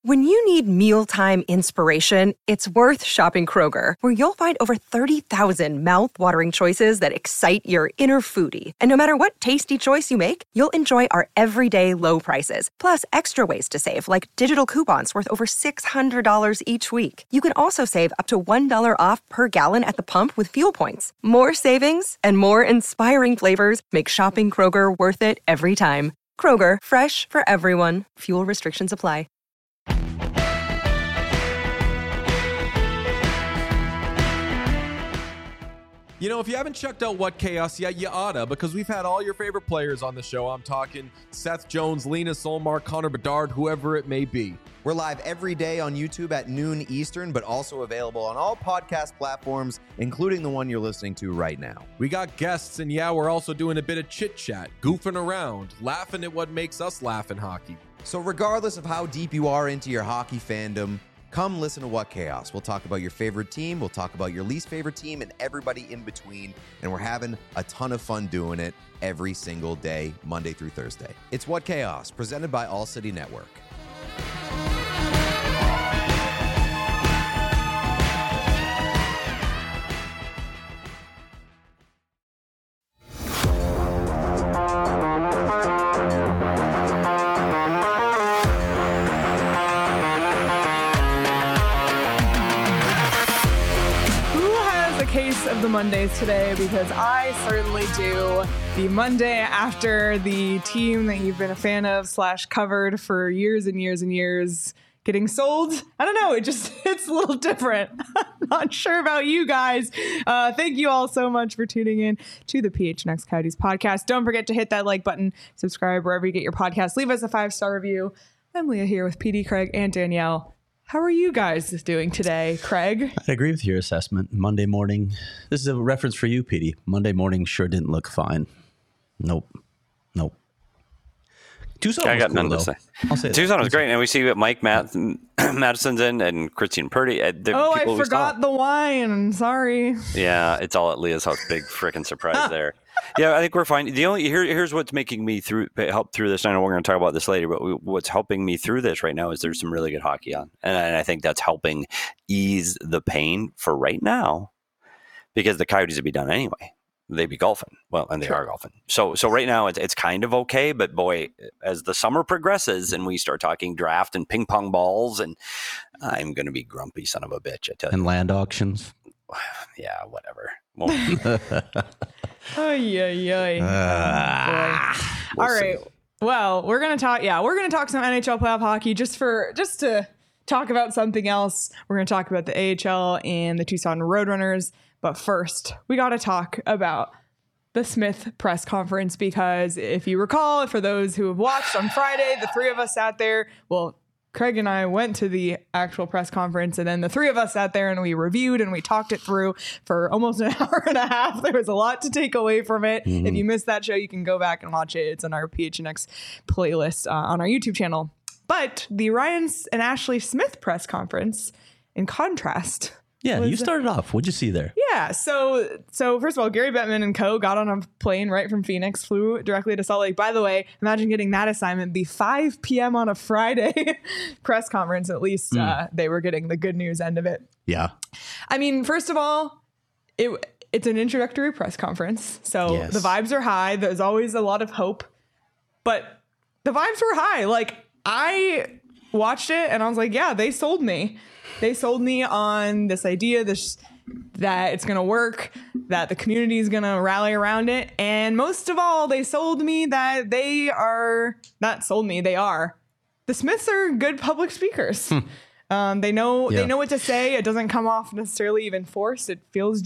When you need mealtime inspiration, it's worth shopping Kroger, where you'll find over 30,000 mouth-watering choices that excite your inner foodie. And no matter what tasty choice you make, you'll enjoy our everyday low prices, plus extra ways to save, like digital coupons worth over $600 each week. You can also save up to $1 off per gallon at the pump with fuel points. More savings and more inspiring flavors make shopping Kroger worth it every time. Kroger, fresh for everyone. Fuel restrictions apply. You know, if you haven't checked out What Chaos yet, you oughta, because we've had all your favorite players on the show. I'm talking Seth Jones, Lena Solmar, Connor Bedard, whoever it may be. We're live every day on YouTube at noon Eastern, but also available on all podcast platforms, including the one you're listening to right now. We got guests, and yeah, we're also doing a bit of chit-chat, goofing around, laughing at what makes us laugh in hockey. So regardless of how deep you are into your hockey fandom, come listen to What Chaos. We'll talk about your favorite team, we'll talk about your least favorite team, and everybody in between, and we're having a ton of fun doing it every single day, Monday through Thursday. It's What Chaos, presented by All City Network. Of the Mondays today, because I certainly do. The Monday after the team that you've been a fan of / covered for years and years and years getting sold. I don't know. It's a little different. I'm not sure about you guys. Thank you all so much for tuning in to the PHNX Coyotes podcast. Don't forget to hit that like button, subscribe wherever you get your podcast. Leave us a 5-star review. I'm Leah here with PD, Craig, and Danielle. How are you guys doing today, Craig? I agree with your assessment. Monday morning. This is a reference for you, Petey. Monday morning sure didn't look fine. Nope. Tucson I was got cool, none though. to say. I'll say Tucson that. was great, and we see what Mike Madison's in and Christian Purdy. I forgot the wine. Sorry. Yeah, it's all at Leah's house. Big freaking surprise there. Yeah, I think we're fine. The only here's what's making me help through this. I know we're going to talk about this later, but what's helping me through this right now is there's some really good hockey on, and I think that's helping ease the pain for right now, because the Coyotes would be done anyway. They'd be golfing. Well, and they are golfing. So right now it's kind of okay, but boy, as the summer progresses and we start talking draft and ping pong balls, and I'm going to be grumpy son of a bitch, I tell you. And land auctions. Yeah, whatever. All right. Well, we're going to talk. Yeah, we're going to talk some NHL playoff hockey just to talk about something else. We're going to talk about the AHL and the Tucson Roadrunners. But first, we got to talk about the Smith press conference, because if you recall, for those who have watched on Friday, the three of us sat there. Well, Craig and I went to the actual press conference, and then the three of us sat there and we reviewed and we talked it through for almost an hour and a half. There was a lot to take away from it. Mm-hmm. If you missed that show, you can go back and watch it. It's on our PHNX playlist on our YouTube channel. But the Ryan and Ashley Smith press conference, in contrast... Yeah, you started off. What'd you see there? Yeah, so first of all, Gary Bettman and co. got on a plane right from Phoenix, flew directly to Salt Lake. By the way, imagine getting that assignment, the 5 p.m. on a Friday press conference. At least they were getting the good news end of it. Yeah. I mean, first of all, it's an introductory press conference, so yes. The vibes are high. There's always a lot of hope, but the vibes were high. Like, I watched it and I was like, yeah, they sold me. They sold me on this idea, that it's going to work, that the community is going to rally around it. And most of all, they sold me that they are the Smiths are good public speakers. They know what to say. It doesn't come off necessarily even forced. It feels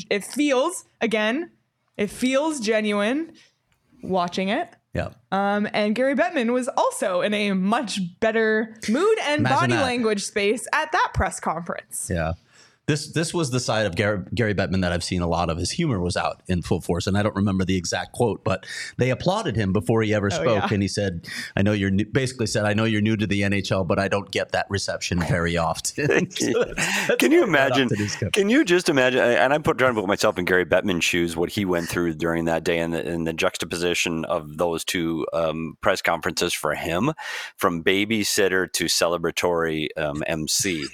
genuine watching it. Yeah. And Gary Bettman was also in a much better mood and body language space at that press conference. Yeah. This was the side of Gary Bettman that I've seen a lot of. His humor was out in full force, and I don't remember the exact quote, but they applauded him before he ever spoke, and he said, "I know you're basically said I know you're new to the NHL, but I don't get that reception very often." Can you imagine? Can you just imagine? And I'm trying to put myself in Gary Bettman's shoes, what he went through during that day, and the juxtaposition of those two press conferences for him, from babysitter to celebratory MC,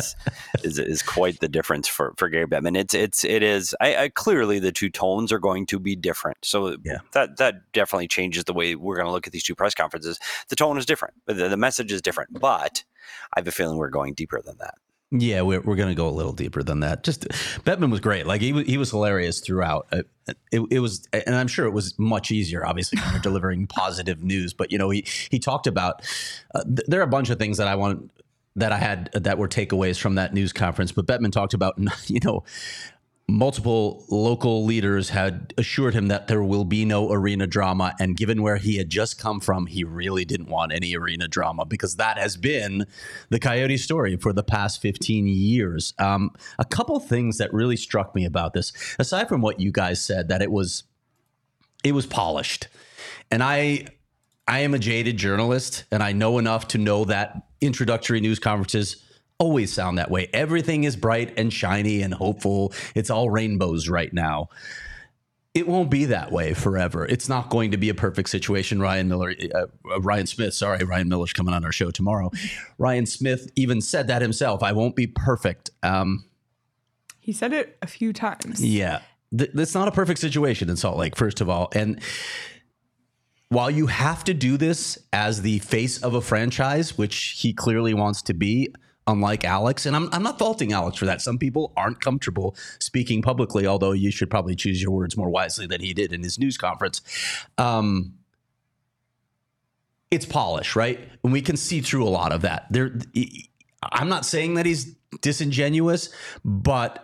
is quite the difference for Gary Bettman. It is. I clearly the two tones are going to be different. So that definitely changes the way we're going to look at these two press conferences. The tone is different. The message is different. But I have a feeling we're going deeper than that. Yeah, we're going to go a little deeper than that. Just Bettman was great. Like he was hilarious throughout. It was, and I'm sure it was much easier, obviously, when you're delivering positive news. But he talked about there are a bunch of things that I had that were takeaways from that news conference. But Bettman talked about, multiple local leaders had assured him that there will be no arena drama. And given where he had just come from, he really didn't want any arena drama, because that has been the Coyote story for the past 15 years. A couple things that really struck me about this, aside from what you guys said, that it was polished. And I am a jaded journalist, and I know enough to know that introductory news conferences always sound that way. Everything is bright and shiny and hopeful. It's all rainbows right now. It won't be that way forever. It's not going to be a perfect situation. Ryan Miller's coming on our show tomorrow. Ryan Smith even said that himself. I won't be perfect. He said it a few times. Yeah. It's not a perfect situation in Salt Lake, first of all. And while you have to do this as the face of a franchise, which he clearly wants to be, unlike Alex, and I'm not faulting Alex for that. Some people aren't comfortable speaking publicly, although you should probably choose your words more wisely than he did in his news conference. It's polish, right? And we can see through a lot of that. I'm not saying that he's disingenuous, but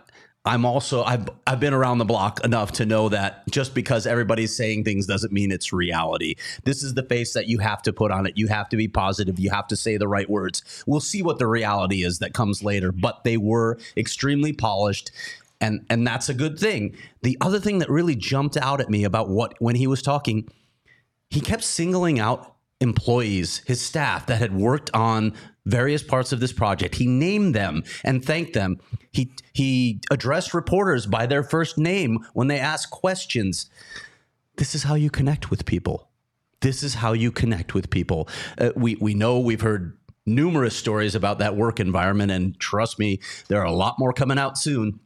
I've been around the block enough to know that just because everybody's saying things doesn't mean it's reality. This is the face that you have to put on it. You have to be positive. You have to say the right words. We'll see what the reality is that comes later, but they were extremely polished, and that's a good thing. The other thing that really jumped out at me about when he was talking, he kept singling out employees, his staff that had worked on various parts of this project. He named them and thanked them. He addressed reporters by their first name when they asked questions. This is how you connect with people. This is how you connect with people. We know, we've heard numerous stories about that work environment, and trust me, there are a lot more coming out soon.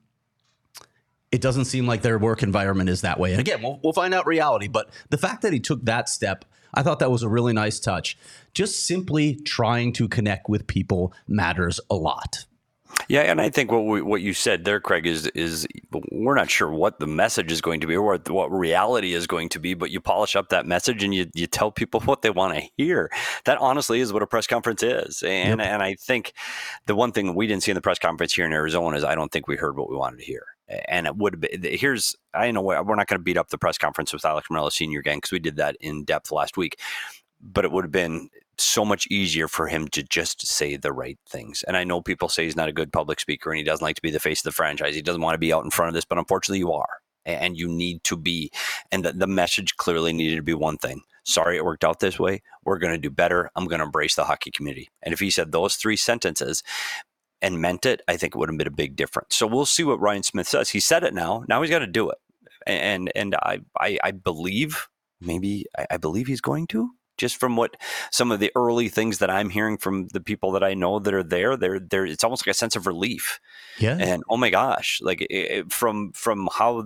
It doesn't seem like their work environment is that way. And again, we'll find out reality, but the fact that he took that step, I thought that was a really nice touch. Just simply trying to connect with people matters a lot. Yeah, and I think what you said there, Craig, is we're not sure what the message is going to be or what reality is going to be, but you polish up that message and you tell people what they want to hear. That honestly is what a press conference is. And I think the one thing we didn't see in the press conference here in Arizona is I don't think we heard what we wanted to hear. And it would be, I know we're not going to beat up the press conference with Alex Meruelo Sr. again, because we did that in depth last week, but it would have been so much easier for him to just say the right things. And I know people say he's not a good public speaker and he doesn't like to be the face of the franchise. He doesn't want to be out in front of this, but unfortunately you are, and you need to be. And the message clearly needed to be one thing. Sorry it worked out this way. We're going to do better. I'm going to embrace the hockey community. And if he said those three sentences and meant it, I think it would have been a big difference. So we'll see what Ryan Smith says. He said it now. Now he's got to do it. And I believe, I believe he's going to. Just from what some of the early things that I'm hearing from the people that I know that are there, it's almost like a sense of relief. Yeah. And oh my gosh, like from how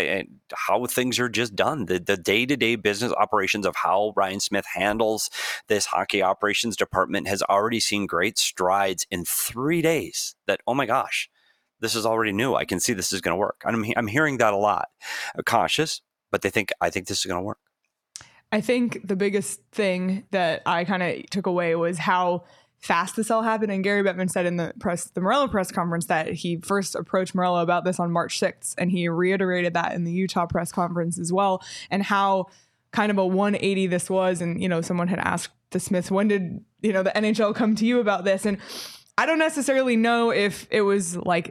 things are just done, the day-to-day business operations of how Ryan Smith handles this hockey operations department has already seen great strides in 3 days. That, oh my gosh, this is already new. I can see this is going to work. I'm hearing that a lot. Cautious, but I think this is going to work. I think the biggest thing that I kind of took away was how fast this all happened. And Gary Bettman said in the Meruelo press conference that he first approached Meruelo about this on March 6th. And he reiterated that in the Utah press conference as well. And how kind of a 180 this was. And, someone had asked the Smiths, when did, the NHL come to you about this? And I don't necessarily know if it was like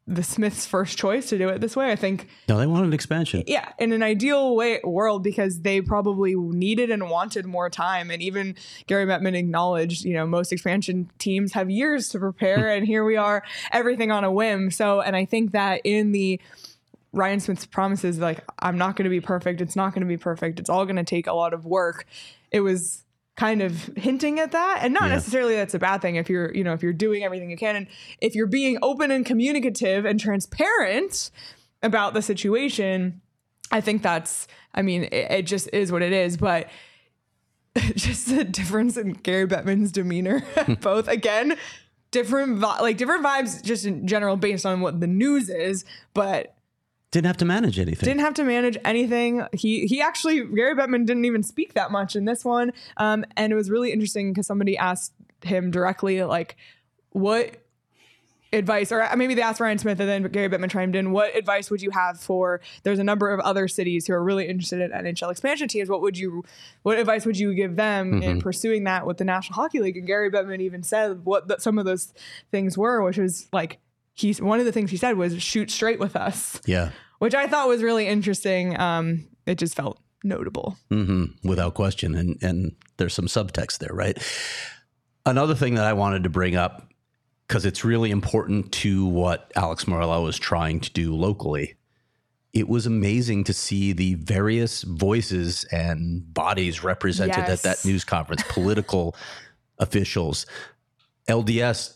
the Smiths' first choice to do it this way. I think No, they wanted expansion. yeah, in an ideal world, because they probably needed and wanted more time. And even Gary Bettman acknowledged, most expansion teams have years to prepare, and here we are, everything on a whim. So, and I think that in the Ryan Smith's promises, like, I'm not going to be perfect. It's not going to be perfect. It's all going to take a lot of work. It was kind of hinting at that, and not necessarily that's a bad thing if you're doing everything you can, and if you're being open and communicative and transparent about the situation. I think it just is what it is. But just the difference in Gary Bettman's demeanor, both, again, different vibes just in general based on what the news is, but Didn't have to manage anything. He actually, Gary Bettman didn't even speak that much in this one. And it was really interesting because somebody asked him directly, like, what advice, or maybe they asked Ryan Smith and then Gary Bettman chimed in, what advice would you have for, there's a number of other cities who are really interested in NHL expansion teams. What advice would you give them in pursuing that with the National Hockey League? And Gary Bettman even said what some of those things were, which was like, one of the things he said was shoot straight with us. Yeah. Which I thought was really interesting. It just felt notable. Without question. And there's some subtext there, right? Another thing that I wanted to bring up, because it's really important to what Alex Meruelo is trying to do locally. It was amazing to see the various voices and bodies represented at that news conference, political officials, LDS,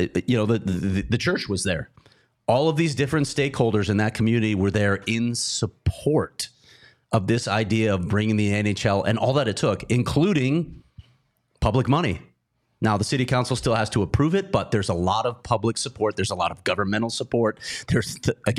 the church was there. All of these different stakeholders in that community were there in support of this idea of bringing the NHL and all that it took, including public money. Now, the city council still has to approve it, but there's a lot of public support. There's a lot of governmental support. There's,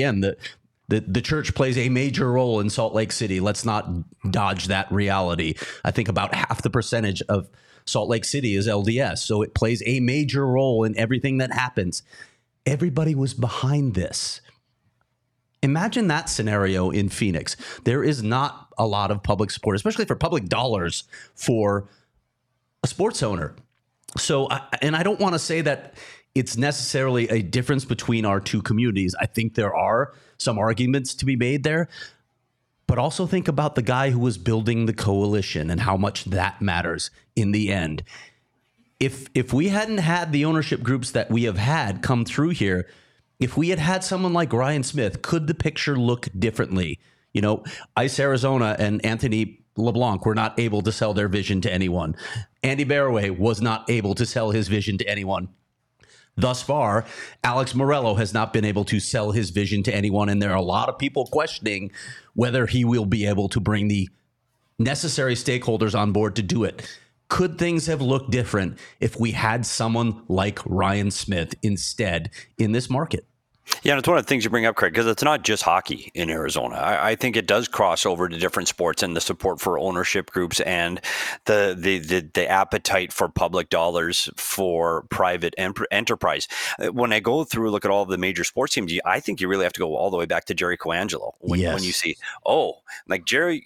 the church plays a major role in Salt Lake City. Let's not dodge that reality. I think about half the percentage of Salt Lake City is LDS, so it plays a major role in everything that happens. Everybody was behind this. Imagine that scenario in Phoenix. There is not a lot of public support, especially for public dollars for a sports owner. So, I don't want to say that it's necessarily a difference between our two communities. I think there are some arguments to be made there. But also think about the guy who was building the coalition and how much that matters in the end. If we hadn't had the ownership groups that we have had come through here, if we had had someone like Ryan Smith, could the picture look differently? Ice Arizona and Anthony LeBlanc were not able to sell their vision to anyone. Andy Barraway was not able to sell his vision to anyone. Thus far, Alex Meruelo has not been able to sell his vision to anyone, and there are a lot of people questioning whether he will be able to bring the necessary stakeholders on board to do it. Could things have looked different if we had someone like Ryan Smith instead in this market? Yeah, and it's one of the things you bring up, Craig, because it's not just hockey in Arizona. I think it does cross over to different sports, and the support for ownership groups and the appetite for public dollars for private enterprise. When I go through, look at all of the major sports teams, I think you really have to go all the way back to Jerry Coangelo when you see, Jerry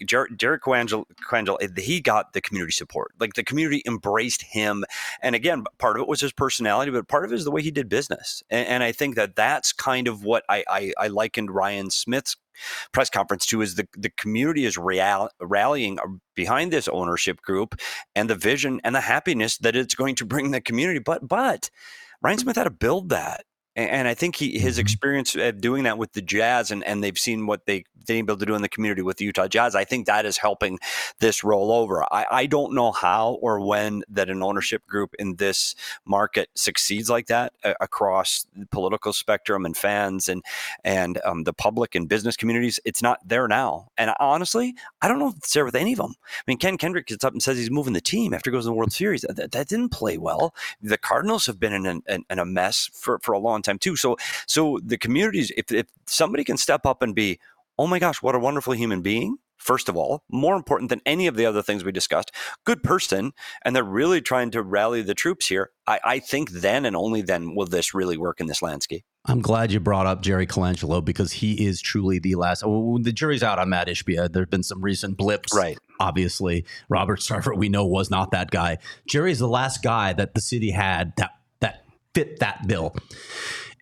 Coangelo, he got the community support. Like, the community embraced him. And again, part of it was his personality, but part of it is the way he did business. And I think that's kind of what I likened Ryan Smith's press conference to, is the community is rallying behind this ownership group and the vision and the happiness that it's going to bring the community. But Ryan Smith had to build that. And I think his experience of doing that with the Jazz, and they've seen what they've been able to do in the community with the Utah Jazz, I think that is helping this roll over. I don't know how or when that an ownership group in this market succeeds like that across the political spectrum and fans and the public and business communities. It's not there now. And honestly, I don't know if it's there with any of them. I mean, Ken Kendrick gets up and says he's moving the team after he goes to the World Series. That didn't play well. The Cardinals have been in a mess for a long time too. So the communities, if somebody can step up and be, oh my gosh, what a wonderful human being, first of all, more important than any of the other things we discussed, good person, and they're really trying to rally the troops here, I think then and only then will this really work in this landscape. I'm glad you brought up Jerry Colangelo, because he is truly the last. The jury's out on Matt Ishbia. There have been some recent blips. Right. Obviously, Robert Sarver, we know, was not that guy. Jerry's the last guy that the city had that fit that bill.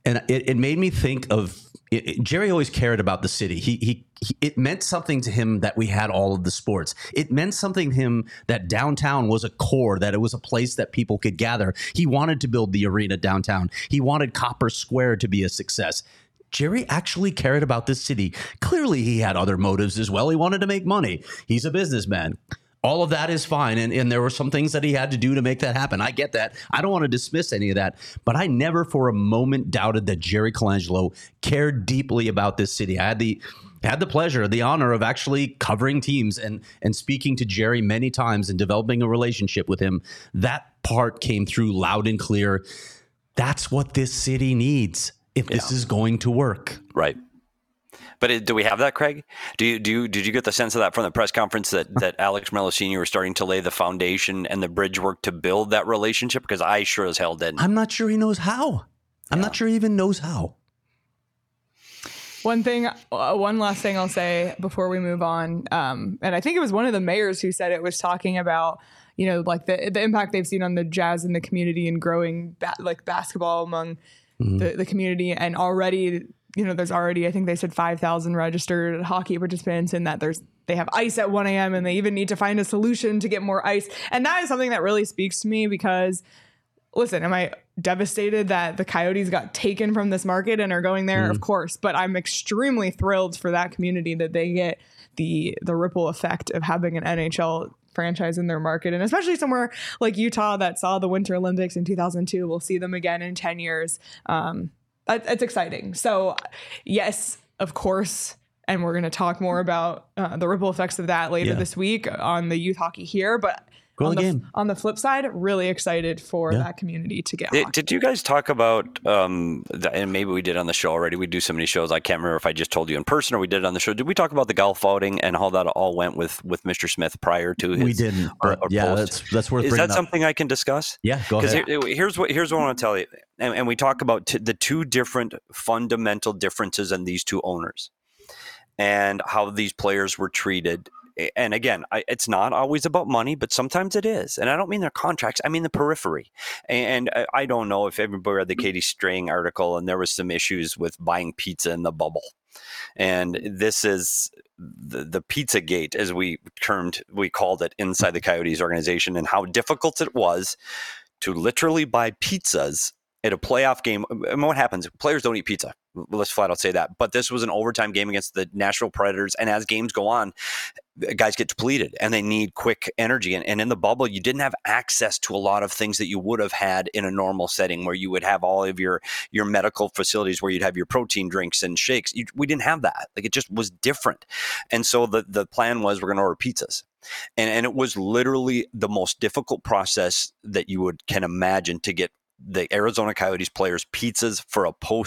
And it made me think of Jerry always cared about the city. It meant something to him that we had all of the sports. It meant something to him that downtown was a core, that it was a place that people could gather. He wanted to build the arena downtown. He wanted Copper Square to be a success. Jerry actually cared about this city. Clearly, he had other motives as well. He wanted to make money. He's a businessman. All of that is fine. And there were some things that he had to do to make that happen. I get that. I don't want to dismiss any of that. But I never for a moment doubted that Jerry Colangelo cared deeply about this city. I had the pleasure, the honor of actually covering teams and speaking to Jerry many times and developing a relationship with him. That part came through loud and clear. That's what this city needs if this is going to work. Right. But do we have that, Craig? Did you get the sense of that from the press conference that Alex Melow Sr. was starting to lay the foundation and the bridge work to build that relationship? Because I sure as hell didn't. I'm not sure he knows how. I'm not sure he even knows how. One last thing I'll say before we move on, and I think it was one of the mayors who said it, was talking about, like the impact they've seen on the Jazz in the community and growing basketball among the community, and already. There's already, I think they said 5,000 registered hockey participants, and that they have ice at 1 a.m. and they even need to find a solution to get more ice. And that is something that really speaks to me because, listen, am I devastated that the Coyotes got taken from this market and are going there? Of course. But I'm extremely thrilled for that community that they get the ripple effect of having an NHL franchise in their market, and especially somewhere like Utah that saw the Winter Olympics in 2002. We'll see them again in 10 years. It's exciting. So yes, of course. And we're going to talk more about the ripple effects of that later this week on the Youth Hockey Here. But on the flip side, really excited for that community to get hockey. Did you guys talk about, and maybe we did on the show already, we do so many shows, I can't remember if I just told you in person or we did it on the show. Did we talk about the golf outing and how that all went with Mr. Smith prior to his? We didn't, but post? That's worth bringing up. Is that something I can discuss? Yeah, go ahead. Because here's what I want to tell you. And we talk about the two different fundamental differences in these two owners and how these players were treated. And again, it's not always about money, but sometimes it is. And I don't mean their contracts. I mean the periphery. And I don't know if everybody read the Katie Strang article, and there was some issues with buying pizza in the bubble. And this is the Pizza Gate, as we called it inside the Coyotes organization, and how difficult it was to literally buy pizzas at a playoff game. And what happens? Players don't eat pizza. Let's flat out say that. But this was an overtime game against the Nashville Predators. And as games go on, guys get depleted and they need quick energy. And in the bubble, you didn't have access to a lot of things that you would have had in a normal setting where you would have all of your medical facilities where you'd have your protein drinks and shakes. We didn't have that. Like, it just was different. And so the plan was, we're going to order pizzas. And it was literally the most difficult process that you can imagine to get the Arizona Coyotes players pizzas for a for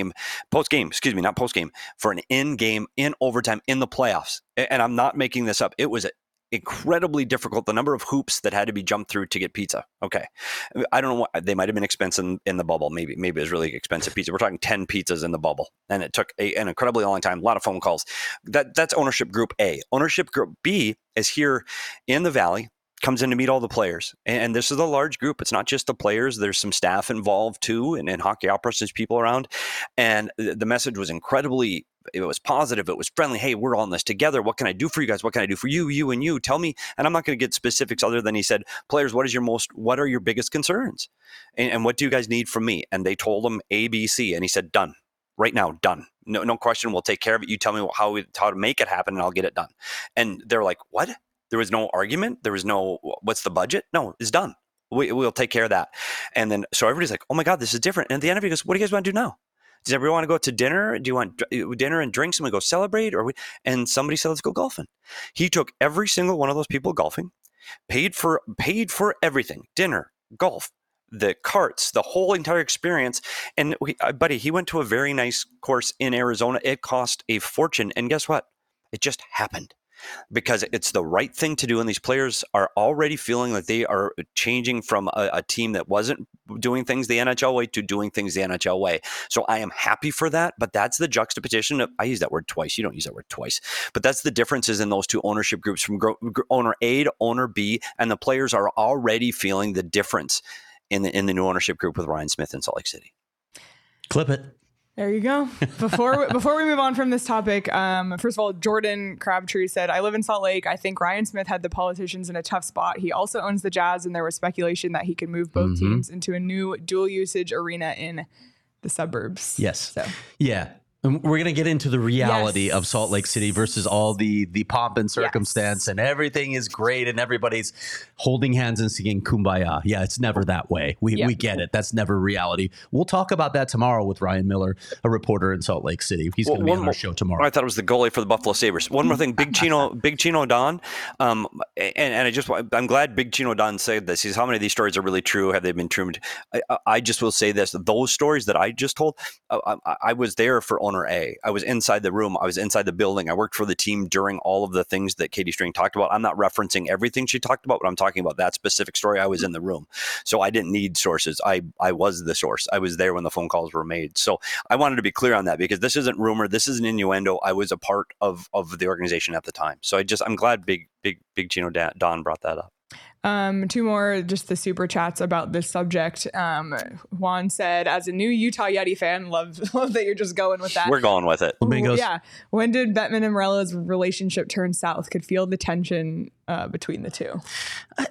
an in-game, in overtime, in the playoffs. And I'm not making this up. It was incredibly difficult, the number of hoops that had to be jumped through to get pizza. Okay. I don't know what, they might have been expensive in the bubble. Maybe it was really expensive pizza. We're talking 10 pizzas in the bubble. And it took an incredibly long time, a lot of phone calls. That's ownership group A. Ownership group B is here in the Valley, comes in to meet all the players. And this is a large group. It's not just the players. There's some staff involved too. And hockey operas, there's people around. And the message was it was positive. It was friendly. Hey, we're all in this together. What can I do for you guys? What can I do for you, you, and you? Tell me. And I'm not going to get specifics other than he said, players, what are your biggest concerns? And what do you guys need from me? And they told him A, B, C. And he said, done. Right now, done. No question. We'll take care of it. You tell me how to make it happen and I'll get it done. And they're like, what? There was no argument. There was no, what's the budget? No, it's done. We'll take care of that. And then, so everybody's like, oh my God, this is different. And at the end of it, he goes, what do you guys want to do now? Does everyone want to go to dinner? Do you want dinner and drinks and we go celebrate? And somebody said, let's go golfing. He took every single one of those people golfing, paid for everything, dinner, golf, the carts, the whole entire experience. And he went to a very nice course in Arizona. It cost a fortune. And guess what? It just happened. Because it's the right thing to do. And these players are already feeling like they are changing from a team that wasn't doing things the NHL way to doing things the NHL way. So I am happy for that. But that's the juxtaposition of, I use that word twice. You don't use that word twice. But that's the differences in those two ownership groups from owner A to owner B. And the players are already feeling the difference in the new ownership group with Ryan Smith in Salt Lake City. Clip it. There you go. Before we move on from this topic, first of all, Jordan Crabtree said, I live in Salt Lake. I think Ryan Smith had the politicians in a tough spot. He also owns the Jazz, and there was speculation that he could move both teams into a new dual usage arena in the suburbs. Yes. So. Yeah. And we're going to get into the reality of Salt Lake City versus all the pomp and circumstance and everything is great and everybody's holding hands and singing Kumbaya. Yeah, it's never that way. We get it. That's never reality. We'll talk about that tomorrow with Ryan Miller, a reporter in Salt Lake City. He's going to be on our show tomorrow. I thought it was the goalie for the Buffalo Sabres. One more thing, Big Chino Don. And I'm glad Big Chino Don said this. He's how many of these stories are really true? Have they been true? I just will say this. Those stories that I just told, I was there for owner A. I was inside the room. I was inside the building. I worked for the team during all of the things that Katie String talked about. I'm not referencing everything she talked about, but I'm talking about that specific story. I was in the room. So I didn't need sources. I was the source. I was there when the phone calls were made. So I wanted to be clear on that because this isn't rumor. This is an innuendo. I was a part of the organization at the time. So I'm glad Big Chino Don brought that up. Two more, just the super chats about this subject. Juan said, as a new Utah Yeti fan, love that you're just going with that. We're going with it. Flamingos. Yeah. When did Bettman and Morella's relationship turn south? Could feel the tension between the two. I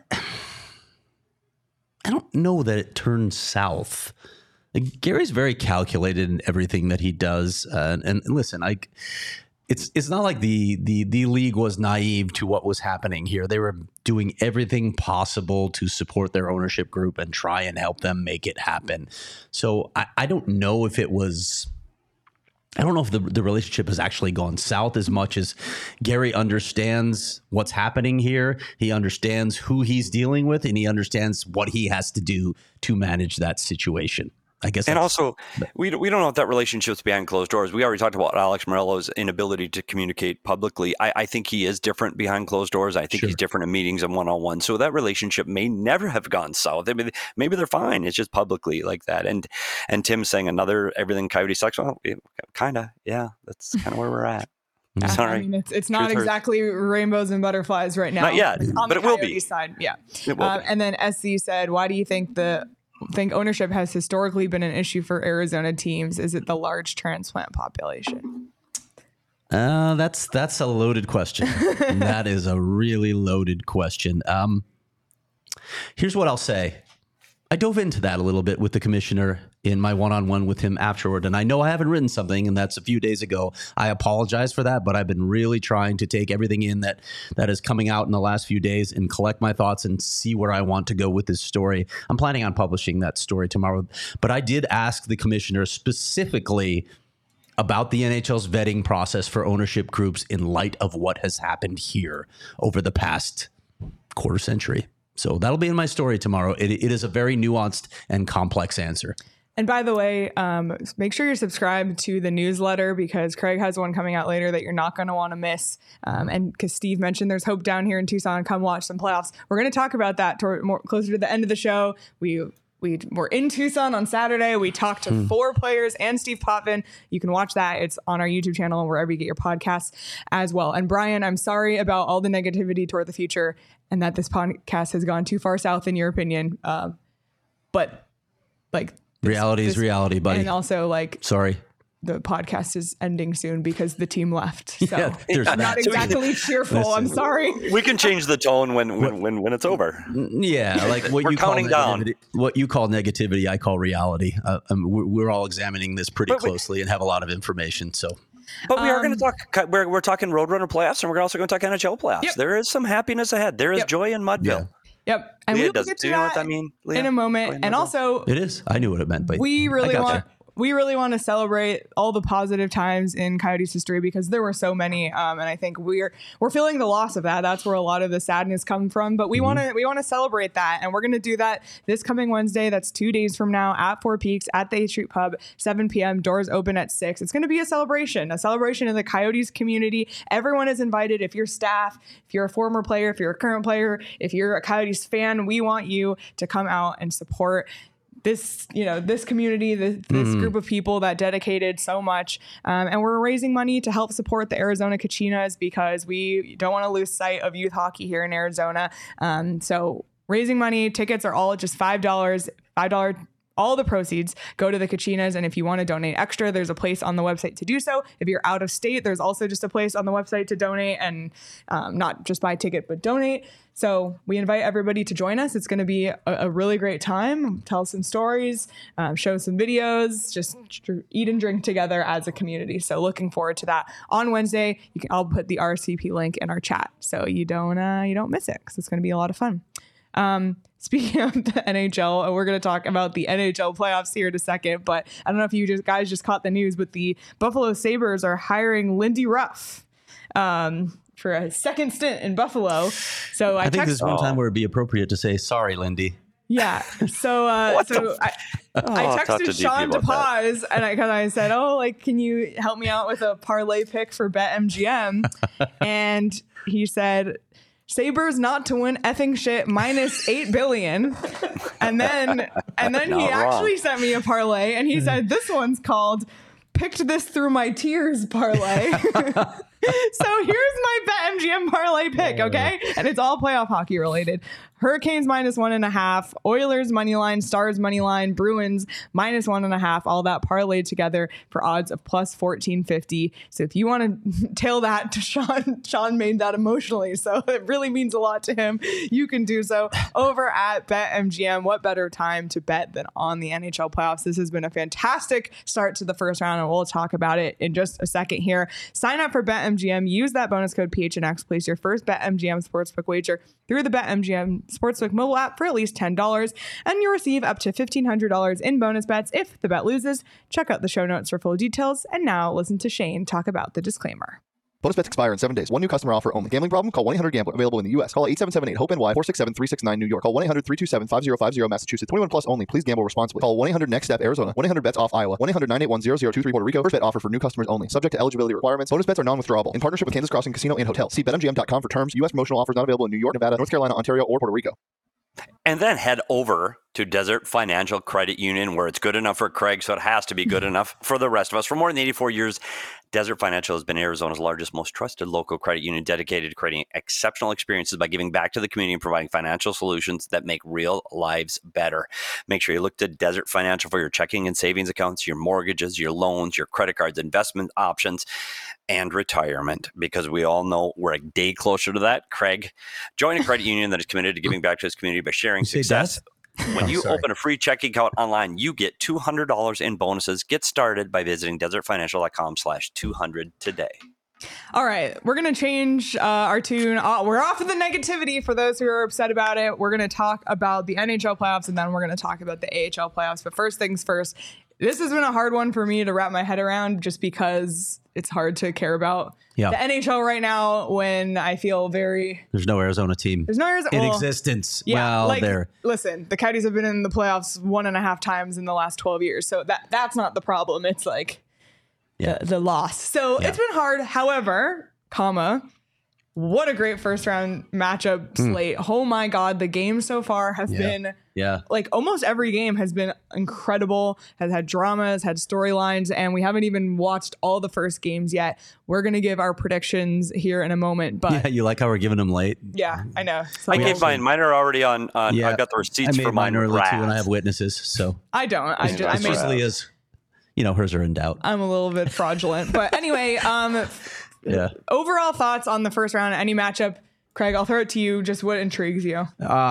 don't know that it turned south. Like, Gary's very calculated in everything that he does. And listen, it's not like the league was naive to what was happening here. They were doing everything possible to support their ownership group and try and help them make it happen. So I don't know if it was. I don't know if the relationship has actually gone south as much as Gary understands what's happening here. He understands who he's dealing with, and he understands what he has to do to manage that situation. I guess. And also, we don't know if that relationship's behind closed doors. We already talked about Alex Morello's inability to communicate publicly. I think he is different behind closed doors. I think he's different in meetings and one-on-one. So that relationship may never have gone south. I mean, maybe they're fine. It's just publicly like that. And Tim saying everything Coyote sucks. Well, kind of. Yeah, that's kind of where we're at. Sorry. I mean, it's not exactly rainbows and butterflies right now. Not yet, but it will be. Side. Yeah. It will be. And then SC said, why do you think ownership has historically been an issue for Arizona teams? Is it the large transplant population? That's a loaded question. That is a really loaded question. Here's what I'll say. I dove into that a little bit with the commissioner in my one-on-one with him afterward. And I know I haven't written something, and that's a few days ago. I apologize for that, but I've been really trying to take everything in that is coming out in the last few days and collect my thoughts and see where I want to go with this story. I'm planning on publishing that story tomorrow. But I did ask the commissioner specifically about the NHL's vetting process for ownership groups in light of what has happened here over the past quarter century. So that'll be in my story tomorrow. It is a very nuanced and complex answer. And by the way, make sure you're subscribed to the newsletter because Craig has one coming out later that you're not going to want to miss. And because Steve mentioned there's hope down here in Tucson, come watch some playoffs. We're going to talk about that closer to the end of the show. We were in Tucson on Saturday. We talked to 4 players and Steve Potvin. You can watch that. It's on our YouTube channel and wherever you get your podcasts as well. And Brian, I'm sorry about all the negativity toward the future and that this podcast has gone too far south in your opinion. But like reality is reality, buddy. And also sorry. The podcast is ending soon because the team left. So there's I'm not exactly cheerful. Listen, I'm sorry. We can change the tone when it's over. Yeah, like what you call negativity, what you call negativity, I call reality. We're all examining this pretty closely and have a lot of information. So, but we are going to talk. We're talking Roadrunner playoffs, and we're also going to talk NHL playoffs. Yep. There is some happiness ahead. There is joy in Mudville. Yeah. Yep. And we'll get to that what I mean, Leah? In a moment. And also, it is. I knew what it meant, but we really want to celebrate all the positive times in Coyotes history because there were so many, and I think we're feeling the loss of that. That's where a lot of the sadness comes from. But we want to celebrate that, and we're going to do that this coming Wednesday. That's 2 days from now at Four Peaks at the 8th Street Pub, 7 p.m. Doors open at 6. It's going to be a celebration of the Coyotes community. Everyone is invited. If you're staff, if you're a former player, if you're a current player, if you're a Coyotes fan, we want you to come out and support this community, this group of people that dedicated so much. And we're raising money to help support the Arizona Kachinas because we don't want to lose sight of youth hockey here in Arizona. So raising money, tickets are all just $5 all the proceeds go to the Kachinas. And if you want to donate extra, there's a place on the website to do so. If you're out of state, there's also just a place on the website to donate, and not just buy a ticket, but donate. So we invite everybody to join us. It's going to be a really great time. Tell some stories, show some videos, just eat and drink together as a community. So looking forward to that on Wednesday. I'll put the RSVP link in our chat so you don't miss it, because it's going to be a lot of fun. Speaking of the NHL, we're going to talk about the NHL playoffs here in a second, but I don't know if you guys just caught the news, but the Buffalo Sabres are hiring Lindy Ruff for a second stint in Buffalo. So I think there's one time where it'd be appropriate to say, sorry, Lindy. Yeah. So I texted Sean DePaz and I said, can you help me out with a parlay pick for BetMGM? And he said, Sabres not to win effing shit minus 8 billion. And then he actually sent me a parlay, and he said, this one's called Picked This Through My Tears parlay. So here's my BetMGM parlay pick, okay? And it's all playoff hockey related. Hurricanes minus 1.5, Oilers money line, Stars money line, Bruins minus 1.5, all that parlayed together for odds of plus 1450. So if you want to tail that to Sean made that emotionally, so it really means a lot to him. You can do so over at BetMGM. What better time to bet than on the NHL playoffs? This has been a fantastic start to the first round, and we'll talk about it in just a second here. Sign up for BetMGM. Use that bonus code PHNX. Place your first BetMGM sportsbook wager through the BetMGM Sportsbook mobile app for at least $10, and you'll receive up to $1,500 in bonus bets if the bet loses. Check out the show notes for full details. And now listen to Shane talk about the disclaimer. Bonus bets expire in 7 days. One new customer offer only. Gambling problem? Call 1-800-GAMBLER. Available in the U.S. Call 877-8-HOPE-NY, 467-369 New York. Call 1-800-327-5050 Massachusetts. 21 plus only. Please gamble responsibly. Call 1-800-NEXT-STEP Arizona. 1-800-BETS-OFF Iowa. 1-800-981-0023 Puerto Rico. First bet offer for new customers only. Subject to eligibility requirements. Bonus bets are non-withdrawable. In partnership with Kansas Crossing Casino and Hotel. See BetMGM.com for terms. U.S. promotional offers not available in New York, Nevada, North Carolina, Ontario, or Puerto Rico. And then head over to Desert Financial Credit Union, where it's good enough for Craig, so it has to be good enough for the rest of us. For more than 84 years, Desert Financial has been Arizona's largest, most trusted local credit union, dedicated to creating exceptional experiences by giving back to the community and providing financial solutions that make real lives better. Make sure you look to Desert Financial for your checking and savings accounts, your mortgages, your loans, your credit cards, investment options, and retirement, because we all know we're a day closer to that. Craig, join a credit union that is committed to giving back to its community by sharing success. When you open a free checking account online, you get $200 in bonuses. Get started by visiting desertfinancial.com/200 today. All right, we're going to change our tune. We're off of the negativity for those who are upset about it. We're going to talk about the NHL playoffs, and then we're going to talk about the AHL playoffs. But first things first, this has been a hard one for me to wrap my head around, just because it's hard to care about the NHL right now when I feel there's no Arizona team. There's no Arizona in existence. Yeah, listen, the Coyotes have been in the playoffs 1.5 times in the last 12 years. So that's not the problem. It's like the loss. So it's been hard. However, what a great first round matchup slate. Oh my God. The games so far have been like almost every game has been incredible, has had dramas, had storylines, and we haven't even watched all the first games yet. We're going to give our predictions here in a moment. But you like how we're giving them late? Yeah, I know. So I gave mine. Mine are already on. I've got the receipts for mine early too, and I have witnesses. So I don't. I just is, hers are in doubt. I'm a little bit fraudulent, but anyway, overall thoughts on the first round, any matchup. Craig, I'll throw it to you. Just what intrigues you?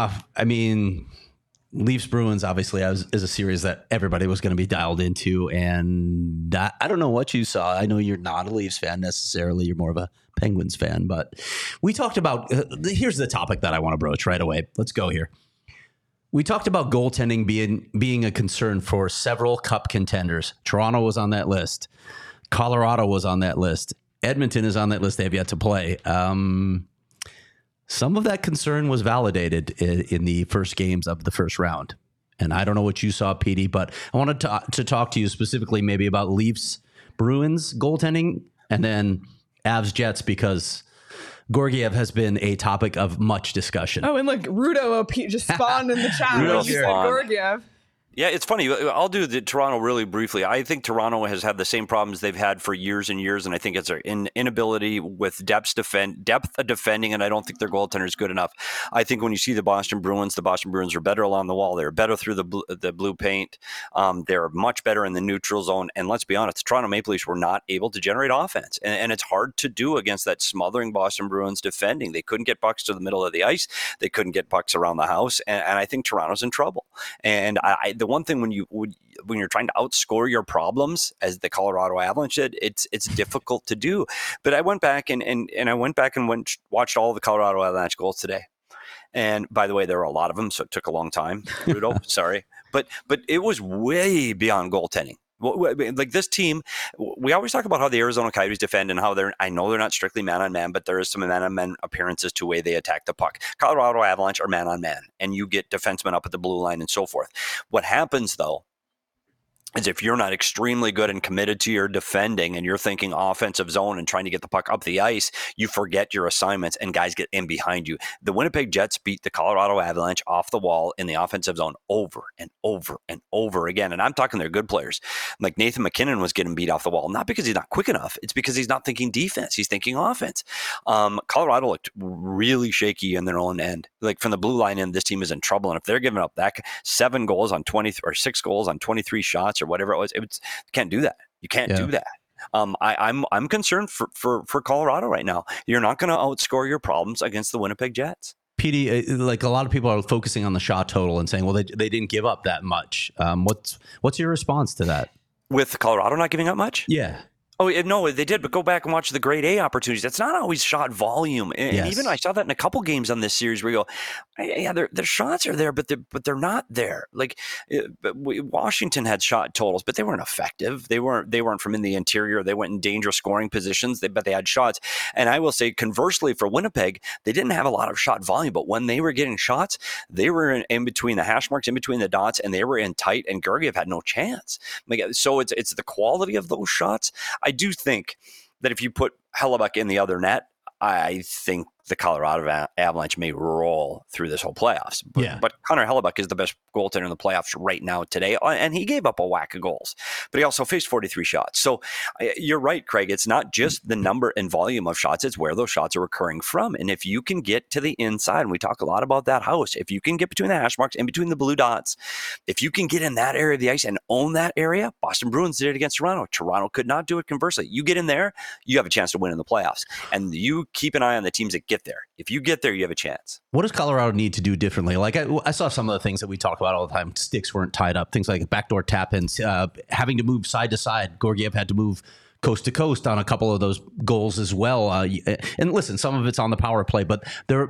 Leafs Bruins obviously is a series that everybody was going to be dialed into, and I don't know what you saw. I know you're not a Leafs fan necessarily. You're more of a Penguins fan, but we talked about, here's the topic that I want to broach right away. Let's go here. We talked about goaltending being a concern for several cup contenders. Toronto was on that list. Colorado was on that list. Edmonton is on that list. They have yet to play. Some of that concern was validated in the first games of the first round. And I don't know what you saw, Petey, but I wanted to talk to you specifically maybe about Leafs, Bruins goaltending, and then Avs Jets, because Georgiev has been a topic of much discussion. Oh, and look, Rudo just spawned in the chat when you said Georgiev. Yeah, it's funny. I'll do the Toronto really briefly. I think Toronto has had the same problems they've had for years and years, and I think it's their inability with depth of defending, and I don't think their goaltender is good enough. I think when you see the Boston Bruins are better along the wall. They're better through the blue paint. They're much better in the neutral zone. And let's be honest, the Toronto Maple Leafs were not able to generate offense, and it's hard to do against that smothering Boston Bruins defending. They couldn't get pucks to the middle of the ice. They couldn't get pucks around the house, and I think Toronto's in trouble. And the one thing when you're trying to outscore your problems, as the Colorado Avalanche did, it's difficult to do. But I went back and watched all the Colorado Avalanche goals today. And by the way, there were a lot of them, so it took a long time. Rudo, sorry, but it was way beyond goaltending. Like this team, we always talk about how the Arizona Coyotes defend and how I know they're not strictly man-on-man, but there is some man-on-man appearances to the way they attack the puck. Colorado Avalanche are man-on-man, and you get defensemen up at the blue line and so forth. What happens, though, is if you're not extremely good and committed to your defending and you're thinking offensive zone and trying to get the puck up the ice, you forget your assignments and guys get in behind you. The Winnipeg Jets beat the Colorado Avalanche off the wall in the offensive zone over and over and over again. And I'm talking they're good players. Like Nathan McKinnon was getting beat off the wall, not because he's not quick enough. It's because he's not thinking defense. He's thinking offense. Colorado looked really shaky in their own end. Like from the blue line in, this team is in trouble. And if they're giving up that 7 goals on 20 or 6 goals on 23 shots, or whatever it was, you can't do that. You can't do that. I'm concerned for Colorado right now. You're not going to outscore your problems against the Winnipeg Jets. PD, like a lot of people are focusing on the shot total and saying, well, they didn't give up that much. What's your response to that? With Colorado not giving up much? Yeah. Oh, no, they did, but go back and watch the grade A opportunities. That's not always shot volume. And even I saw that in a couple games on this series where you go, yeah, their shots are there, but they're not there. Like Washington had shot totals, but they weren't effective. They weren't from in the interior. They went in dangerous scoring positions, but they had shots. And I will say, conversely, for Winnipeg, they didn't have a lot of shot volume, but when they were getting shots, they were in between the hash marks, in between the dots, and they were in tight, and Georgiev had no chance. So it's the quality of those shots. I do think that if you put Hellebuyck in the other net, I think the Colorado Avalanche may roll through this whole playoffs. But Connor Hellebuyck is the best goaltender in the playoffs right now today, and he gave up a whack of goals, but he also faced 43 shots. So you're right, Craig. It's not just the number and volume of shots, it's where those shots are occurring from. And if you can get to the inside, and we talk a lot about that house, if you can get between the hash marks, in between the blue dots, if you can get in that area of the ice and own that area, Boston Bruins did it against Toronto. Toronto could not do it conversely. You get in there, you have a chance to win in the playoffs. And you keep an eye on the teams that get there. If you get there, you have a chance. What does Colorado need to do differently? Like I saw some of the things that we talk about all the time. Sticks weren't tied up. Things like backdoor tap-ins, having to move side to side. Georgiev had to move coast to coast on a couple of those goals as well. And listen, some of it's on the power play, but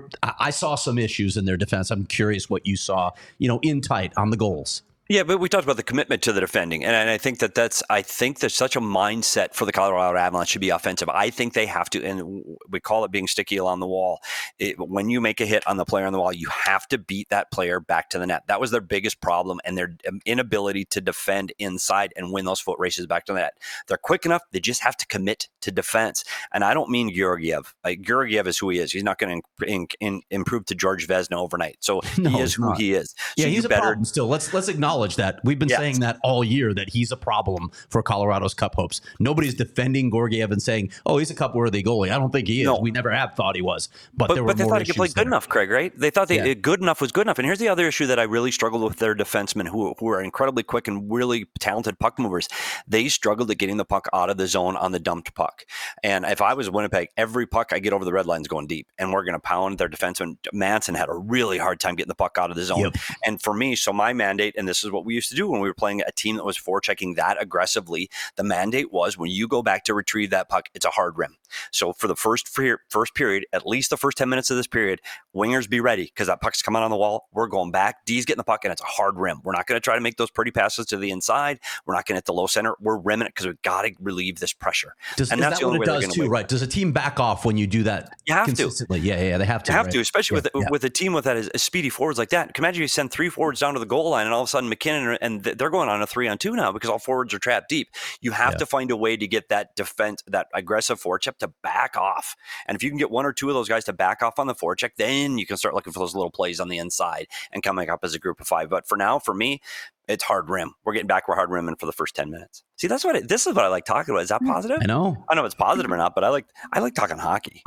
I saw some issues in their defense. I'm curious what you saw, in tight on the goals. Yeah, but we talked about the commitment to the defending, and I think there's such a mindset for the Colorado Avalanche to be offensive. I think they have to, and we call it being sticky along the wall. When you make a hit on the player on the wall, you have to beat that player back to the net. That was their biggest problem, and their inability to defend inside and win those foot races back to the net. They're quick enough; they just have to commit to defense. And I don't mean Georgiev. Georgiev is who he is. He's not going to improve to George Vezina overnight. So he is who he is. So he's a problem still. Let's acknowledge that. We've been saying that all year, that he's a problem for Colorado's Cup hopes. Nobody's defending Georgiev and saying, oh, he's a Cup-worthy goalie. I don't think he is. No. We never have thought he was. But they thought he could play good enough, Craig, right? They thought good enough was good enough. And here's the other issue that I really struggled with their defensemen who are incredibly quick and really talented puck movers. They struggled at getting the puck out of the zone on the dumped puck. And if I was Winnipeg, every puck I get over the red line is going deep. And we're going to pound their defenseman. Manson had a really hard time getting the puck out of the zone. Yep. And for me, so my mandate, and this is what we used to do when we were playing a team that was forechecking that aggressively, the mandate was when you go back to retrieve that puck, it's a hard rim. So for the first period, at least the first 10 minutes of this period, wingers be ready because that puck's coming on the wall. We're going back. D's getting the puck, and it's a hard rim. We're not going to try to make those pretty passes to the inside. We're not going to hit the low center. We're rimming it because we've got to relieve this pressure. Is that what it does too, right? Does a team back off when you do that consistently? Yeah, they have to. They have to, especially with a team with that as speedy forwards like that. Imagine you send 3 forwards down to the goal line, and all of a sudden McKinnon, and they're going on a 3-on-2 now because all forwards are trapped deep. You have to find a way to get that defense, that aggressive forecheck to back off. And if you can get one or two of those guys to back off on the forecheck, then you can start looking for those little plays on the inside and coming up as a group of 5. But for now, for me, it's hard rim. We're getting back. We're hard rimming for the first 10 minutes. See, this is what I like talking about. Is that positive? I know if it's positive or not, but I like talking hockey.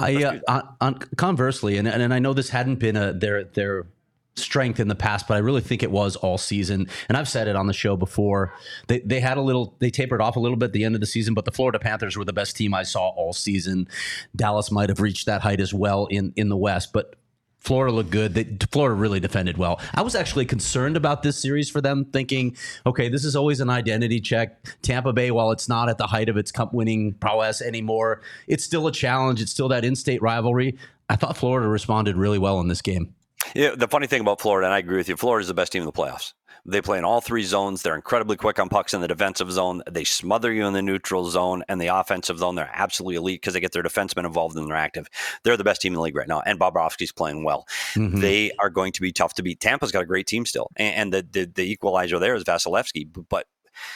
Conversely, and I know this hadn't been their strength in the past, but I really think it was all season. And I've said it on the show before. They tapered off a little bit at the end of the season, but the Florida Panthers were the best team I saw all season. Dallas might have reached that height as well in the West, but Florida looked good. Florida really defended well. I was actually concerned about this series for them, thinking, okay, this is always an identity check. Tampa Bay, while it's not at the height of its cup-winning prowess anymore, it's still a challenge. It's still that in-state rivalry. I thought Florida responded really well in this game. Yeah, the funny thing about Florida, and I agree with you, Florida's the best team in the playoffs. They play in all 3 zones. They're incredibly quick on pucks in the defensive zone. They smother you in the neutral zone, and the offensive zone, they're absolutely elite because they get their defensemen involved and they're active. They're the best team in the league right now, and Bobrovsky's playing well. Mm-hmm. They are going to be tough to beat. Tampa's got a great team still, and the equalizer there is Vasilevsky, but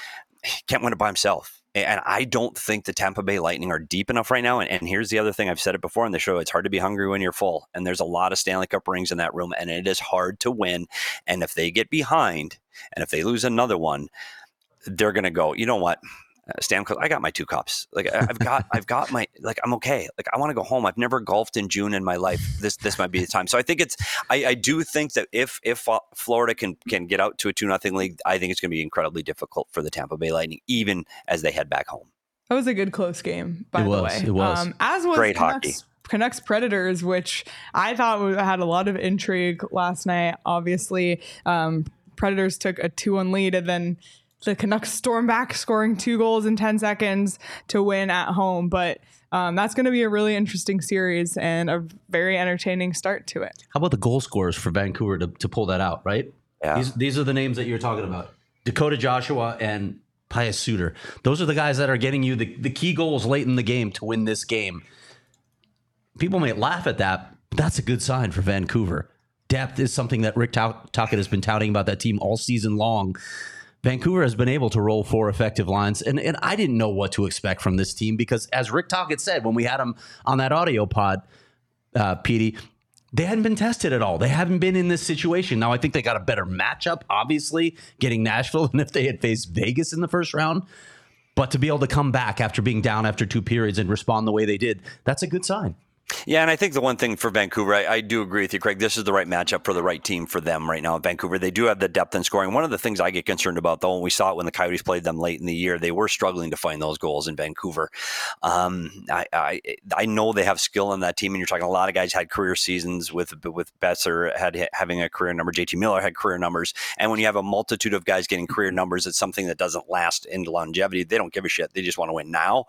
he can't win it by himself. And I don't think the Tampa Bay Lightning are deep enough right now. And here's the other thing. I've said it before on the show. It's hard to be hungry when you're full. And there's a lot of Stanley Cup rings in that room. And it is hard to win. And if they get behind, and if they lose another one, they're going to go, you know what? Stamkos, I got my 2 cups. Like I've got my, like, I'm okay. Like I want to go home. I've never golfed in June in my life. This might be the time. So I think I do think that if Florida can get out to a 2-0 lead, I think it's going to be incredibly difficult for the Tampa Bay Lightning, even as they head back home. That was a good close game, by the way. It was. As was great hockey. Canucks Predators, which I thought had a lot of intrigue last night. Obviously, Predators took a 2-1 lead, and then the Canucks stormed back, scoring 2 goals in 10 seconds to win at home. But that's going to be a really interesting series and a very entertaining start to it. How about the goal scorers for Vancouver to pull that out, right? Yeah. These are the names that you're talking about. Dakota Joshua and Pius Suter. Those are the guys that are getting you the key goals late in the game to win this game. People may laugh at that, but that's a good sign for Vancouver. Depth is something that Rick Tocchet has been touting about that team all season long. Vancouver has been able to roll 4 effective lines, and I didn't know what to expect from this team because, as Rick Tocchet said when we had him on that audio pod, Petey, they hadn't been tested at all. They haven't been in this situation. Now, I think they got a better matchup, obviously, getting Nashville than if they had faced Vegas in the first round. But to be able to come back after being down after 2 periods and respond the way they did, that's a good sign. Yeah, and I think the one thing for Vancouver, I do agree with you, Craig. This is the right matchup for the right team for them right now in Vancouver. They do have the depth in scoring. One of the things I get concerned about, though, and we saw it when the Coyotes played them late in the year, they were struggling to find those goals in Vancouver. I know they have skill in that team, and you're talking a lot of guys had career seasons with Besser having a career number. JT Miller had career numbers. And when you have a multitude of guys getting career numbers, it's something that doesn't last into longevity. They don't give a shit. They just want to win now.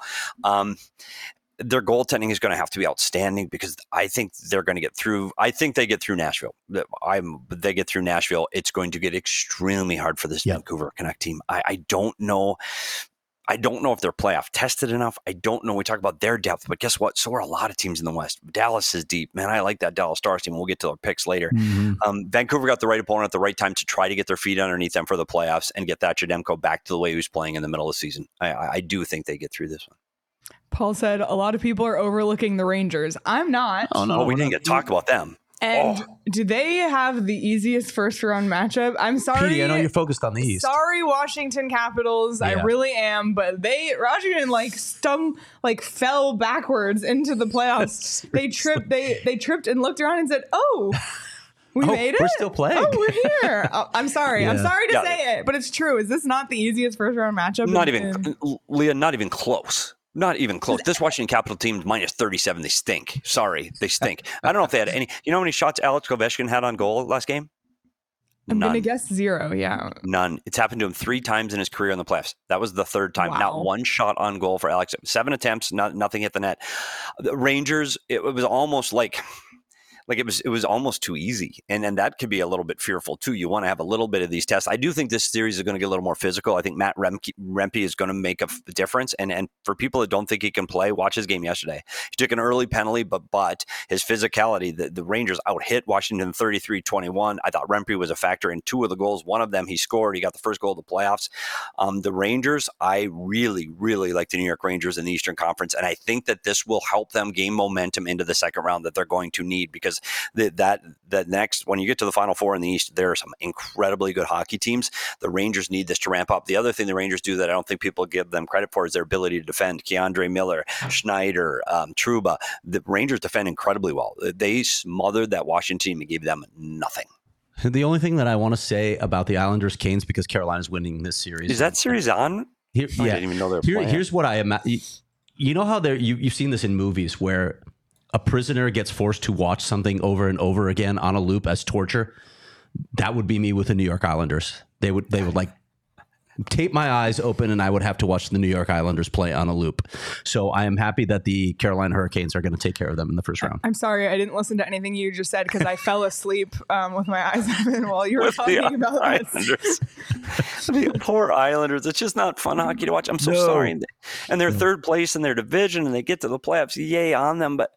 Their goaltending is going to have to be outstanding because I think they're going to get through. I think they get through Nashville. They get through Nashville. It's going to get extremely hard for this Vancouver Canuck team. I don't know. I don't know if they're playoff tested enough. I don't know. We talk about their depth, but guess what? So are a lot of teams in the West. Dallas is deep. Man, I like that Dallas Stars team. We'll get to their picks later. Mm-hmm. Vancouver got the right opponent at the right time to try to get their feet underneath them for the playoffs and get Thatcher Demko back to the way he was playing in the middle of the season. I do think they get through this one. Paul said a lot of people are overlooking the Rangers. I'm not. Oh, no. We didn't get to talk about them. And do they have the easiest first round matchup? I'm sorry. Petey, I know you're focused on the East. Sorry, Washington Capitals. Yeah. I really am. But Washington fell backwards into the playoffs. They tripped and looked around and said, "Oh, we made it. We're still playing. Oh, we're here." I'm sorry. Yeah. I'm sorry to say it, but it's true. Is this not the easiest first round matchup? Leah, not even close. Not even close. This Washington Capital team minus 37. They stink. Sorry, they stink. I don't know if they had any. You know how many shots Alex Ovechkin had on goal last game? I'm going to guess 0. Yeah. None. It's happened to him 3 times in his career in the playoffs. That was the 3rd time. Wow. Not one shot on goal for Alex. 7 attempts. Nothing hit the net. The Rangers. It was almost like Like it was almost too easy. And that could be a little bit fearful too. You want to have a little bit of these tests. I do think this series is going to get a little more physical. I think Matt Rempe is going to make a difference. And for people that don't think he can play, watch his game yesterday. He took an early penalty, but his physicality, the Rangers out-hit Washington 33-21. I thought Rempe was a factor in 2 of the goals. One of them he scored. He got the first goal of the playoffs. The Rangers, I really, really like the New York Rangers in the Eastern Conference. And I think that this will help them gain momentum into the second round that they're going to need, because that next, when you get to the Final Four in the East, there are some incredibly good hockey teams. The Rangers need this to ramp up. The other thing the Rangers do that I don't think people give them credit for is their ability to defend. Keandre Miller, Schneider, Trouba. The Rangers defend incredibly well. They smothered that Washington team and gave them nothing. The only thing that I want to say about the Islanders Canes, because Carolina's winning this series. Is that series on? Here, I didn't even know they were playing. Here's what I imagine. You know how you've seen this in movies where a prisoner gets forced to watch something over and over again on a loop as torture? That would be me with the New York Islanders. They would like tape my eyes open and I would have to watch the New York Islanders play on a loop. So I am happy that the Carolina Hurricanes are going to take care of them in the first round. I'm sorry, I didn't listen to anything you just said because I fell asleep with my eyes open while you were talking about Islanders. The poor Islanders. It's just not fun hockey to watch. I'm so sorry. And they're third place in their division and they get to the playoffs. Yay on them. But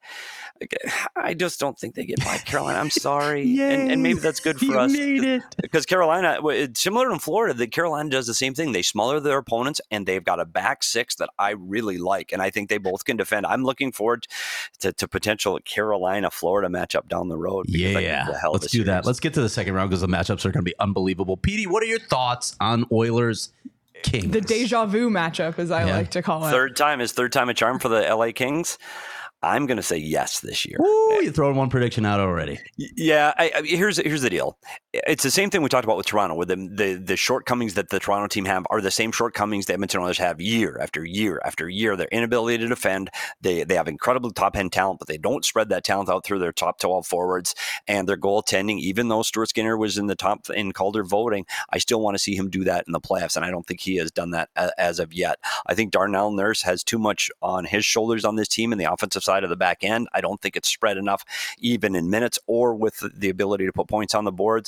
I just don't think they get by Carolina. I'm sorry. And maybe that's good for us. Made it. Because Carolina, it's similar in Florida, Carolina does the same thing. They smother their opponents, and they've got a back six that I really like. And I think they both can defend. I'm looking forward to potential Carolina-Florida matchup down the road. Yeah, let's do that. Let's get to the second round because the matchups are going to be unbelievable. Petey, what are your thoughts on Oilers Kings? The deja vu matchup, as I like to call it. Third time a charm for the LA Kings. I'm going to say yes this year. Ooh, you're throwing one prediction out already. Yeah, here's the deal. It's the same thing we talked about with Toronto, where the shortcomings that the Toronto team have are the same shortcomings the Edmonton Oilers have year after year after year. Their inability to defend. They have incredible top-end talent, but they don't spread that talent out through their top 12 forwards. And their goaltending, even though Stuart Skinner was in the top in Calder voting, I still want to see him do that in the playoffs, and I don't think he has done that as of yet. I think Darnell Nurse has too much on his shoulders on this team in the offensive side of the back end. I don't think it's spread enough, even in minutes or with the ability to put points on the boards.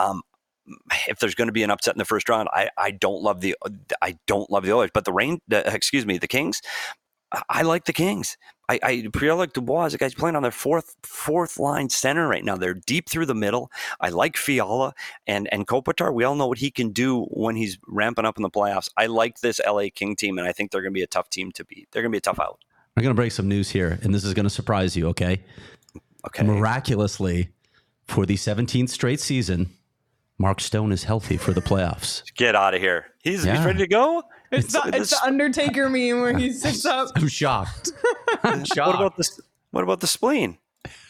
If there's going to be an upset in the first round, I don't love the Oilers, but the Kings. I like the Kings. Pierre-Luc Dubois is a guy's playing on their fourth line center right now. They're deep through the middle. I like Fiala and Kopitar. We all know what he can do when he's ramping up in the playoffs. I like this LA King team, and I think they're going to be a tough team to beat. They're going to be a tough out. I'm going to break some news here, and this is going to surprise you, okay? Okay. Miraculously, for the 17th straight season, Mark Stone is healthy for the playoffs. Get out of here. He's ready to go? It's the Undertaker meme where he sits up. I'm shocked. I'm shocked. What about the spleen?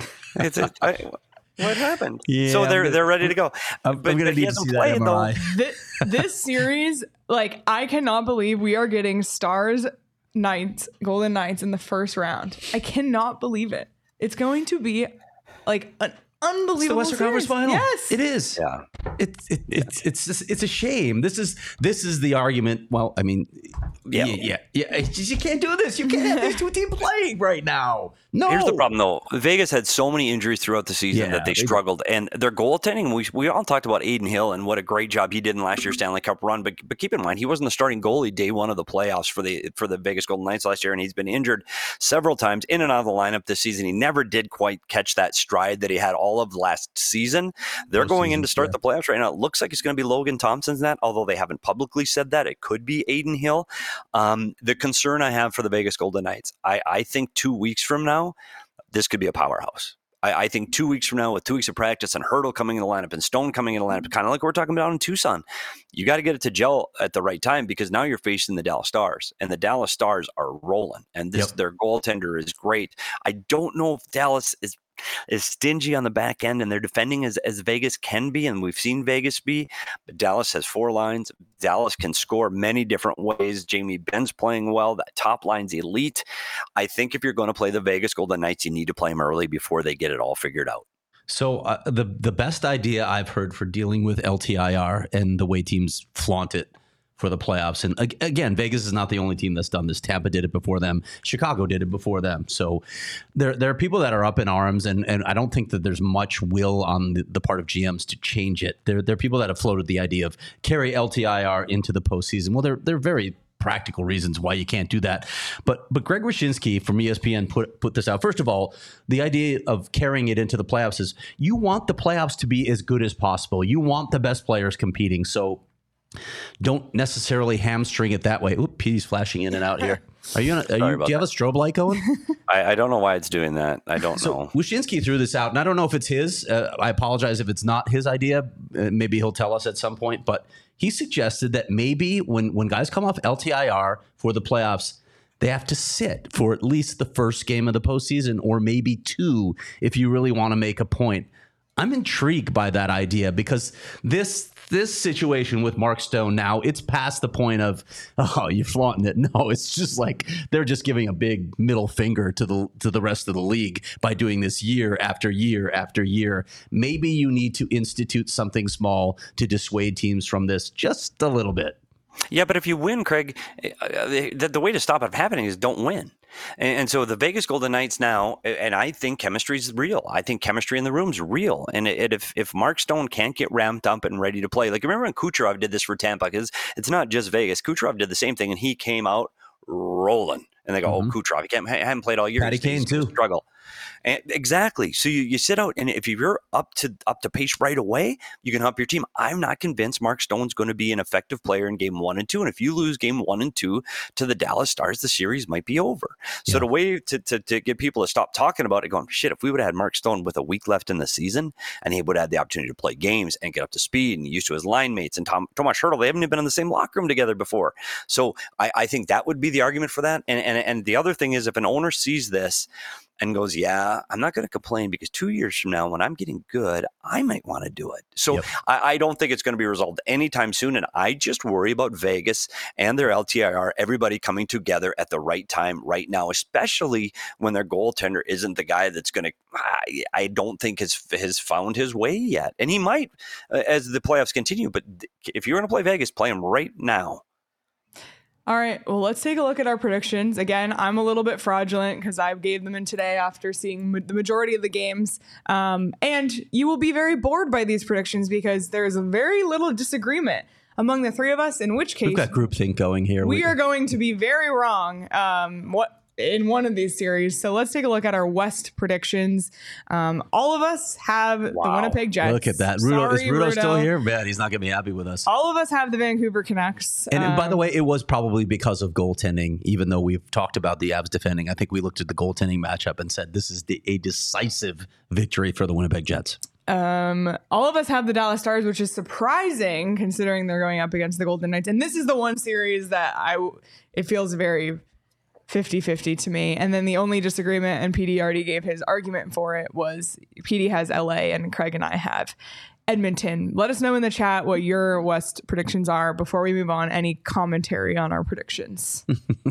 What happened? Yeah, so they're ready to go. I'm going to need to see that MRI. This series, I cannot believe we are getting Golden Knights in the first round. I cannot believe it. It's going to be an unbelievable it's the Western Conference Final. Yes, it is. Yeah, it's a shame. This is the argument. Well, I mean, yeah. You can't do this. You can't have these two teams playing right now. No. Here's the problem, though. Vegas had so many injuries throughout the season that they struggled, and their goaltending. We all talked about Aiden Hill and what a great job he did in last year's Stanley Cup run. But keep in mind, he wasn't the starting goalie day one of the playoffs for the Vegas Golden Knights last year, and he's been injured several times in and out of the lineup this season. He never did quite catch that stride that he had all of last season. They're going in to start the playoffs right now. It looks like it's going to be Logan Thompson's net, although they haven't publicly said that. It could be Aiden Hill. The concern I have for the Vegas Golden Knights, I think 2 weeks from now, this could be a powerhouse. I think 2 weeks from now, with 2 weeks of practice and Hurdle coming in the lineup and Stone coming in the lineup, kind of like we're talking about in Tucson, you got to get it to gel at the right time, because now you're facing the Dallas Stars, and the Dallas Stars are rolling, and their goaltender is great. I don't know if Dallas is stingy on the back end, and they're defending as Vegas can be, and we've seen Vegas be, but Dallas has 4 lines. Dallas can score many different ways. Jamie Benn's playing well. That top line's elite. I think if you're going to play the Vegas Golden Knights, you need to play them early before they get it all figured out. So the best idea I've heard for dealing with LTIR and the way teams flaunt it for the playoffs. And again, Vegas is not the only team that's done this. Tampa did it before them. Chicago did it before them. So there are people that are up in arms, and I don't think that there's much will on the part of GMs to change it. There are people that have floated the idea of carry LTIR into the postseason. Well, they're very practical reasons why you can't do that. But Greg Wyshynski from ESPN put this out. First of all, the idea of carrying it into the playoffs is you want the playoffs to be as good as possible. You want the best players competing. So don't necessarily hamstring it that way. Oop, Petey's flashing in and out here. Do you have a strobe light going? I don't know why it's doing that. I don't know. Wyshynski threw this out, and I don't know if it's his. I apologize if it's not his idea. Maybe he'll tell us at some point. But he suggested that maybe when guys come off LTIR for the playoffs, they have to sit for at least the first game of the postseason, or maybe two if you really want to make a point. I'm intrigued by that idea because this situation with Mark Stone now, it's past the point of, oh, you're flaunting it. No, it's just like they're just giving a big middle finger to the rest of the league by doing this year after year after year. Maybe you need to institute something small to dissuade teams from this just a little bit. Yeah, but if you win, Craig, the way to stop it from happening is don't win. And so the Vegas Golden Knights now, and I think chemistry is real. I think chemistry in the room's real. And if Mark Stone can't get ramped up and ready to play, like remember when Kucherov did this for Tampa, because it's not just Vegas. Kucherov did the same thing, and he came out rolling. And they go, oh, Kucherov, he hadn't played all year. Patty Kane too. Struggle. And exactly. So you sit out, and if you're up to pace right away, you can help your team. I'm not convinced Mark Stone's going to be an effective player in game 1 and 2. And if you lose game 1 and 2 to the Dallas Stars, the series might be over. So the way to get people to stop talking about it, going, shit, if we would have had Mark Stone with a week left in the season, and he would have had the opportunity to play games and get up to speed and used to his line mates and Tomas Hertl, they haven't even been in the same locker room together before. So I think that would be the argument for that. And the other thing is, if an owner sees this and goes, yeah, I'm not going to complain because 2 years from now, when I'm getting good, I might want to do it. So I don't think it's going to be resolved anytime soon. And I just worry about Vegas and their LTIR, everybody coming together at the right time right now, especially when their goaltender isn't the guy that's going to, I don't think has found his way yet. And he might as the playoffs continue. But if you're going to play Vegas, play him right now. All right, well, let's take a look at our predictions. Again, I'm a little bit fraudulent because I gave them in today after seeing the majority of the games. And you will be very bored by these predictions because there is a very little disagreement among the three of us, in which case we've got groupthink going here. We are going to be very wrong in one of these series. So let's take a look at our West predictions. All of us have the Winnipeg Jets. Look at that. Is Rudo still here? Man, he's not going to be happy with us. All of us have the Vancouver Canucks. And by the way, it was probably because of goaltending, even though we've talked about the Avs defending. I think we looked at the goaltending matchup and said this is a decisive victory for the Winnipeg Jets. All of us have the Dallas Stars, which is surprising considering they're going up against the Golden Knights. And this is the one series that it feels very 50-50 to me. And then the only disagreement, and PD already gave his argument for it, was PD has LA and Craig and I have Edmonton. Let us know in the chat what your West predictions are before we move on. Any commentary on our predictions?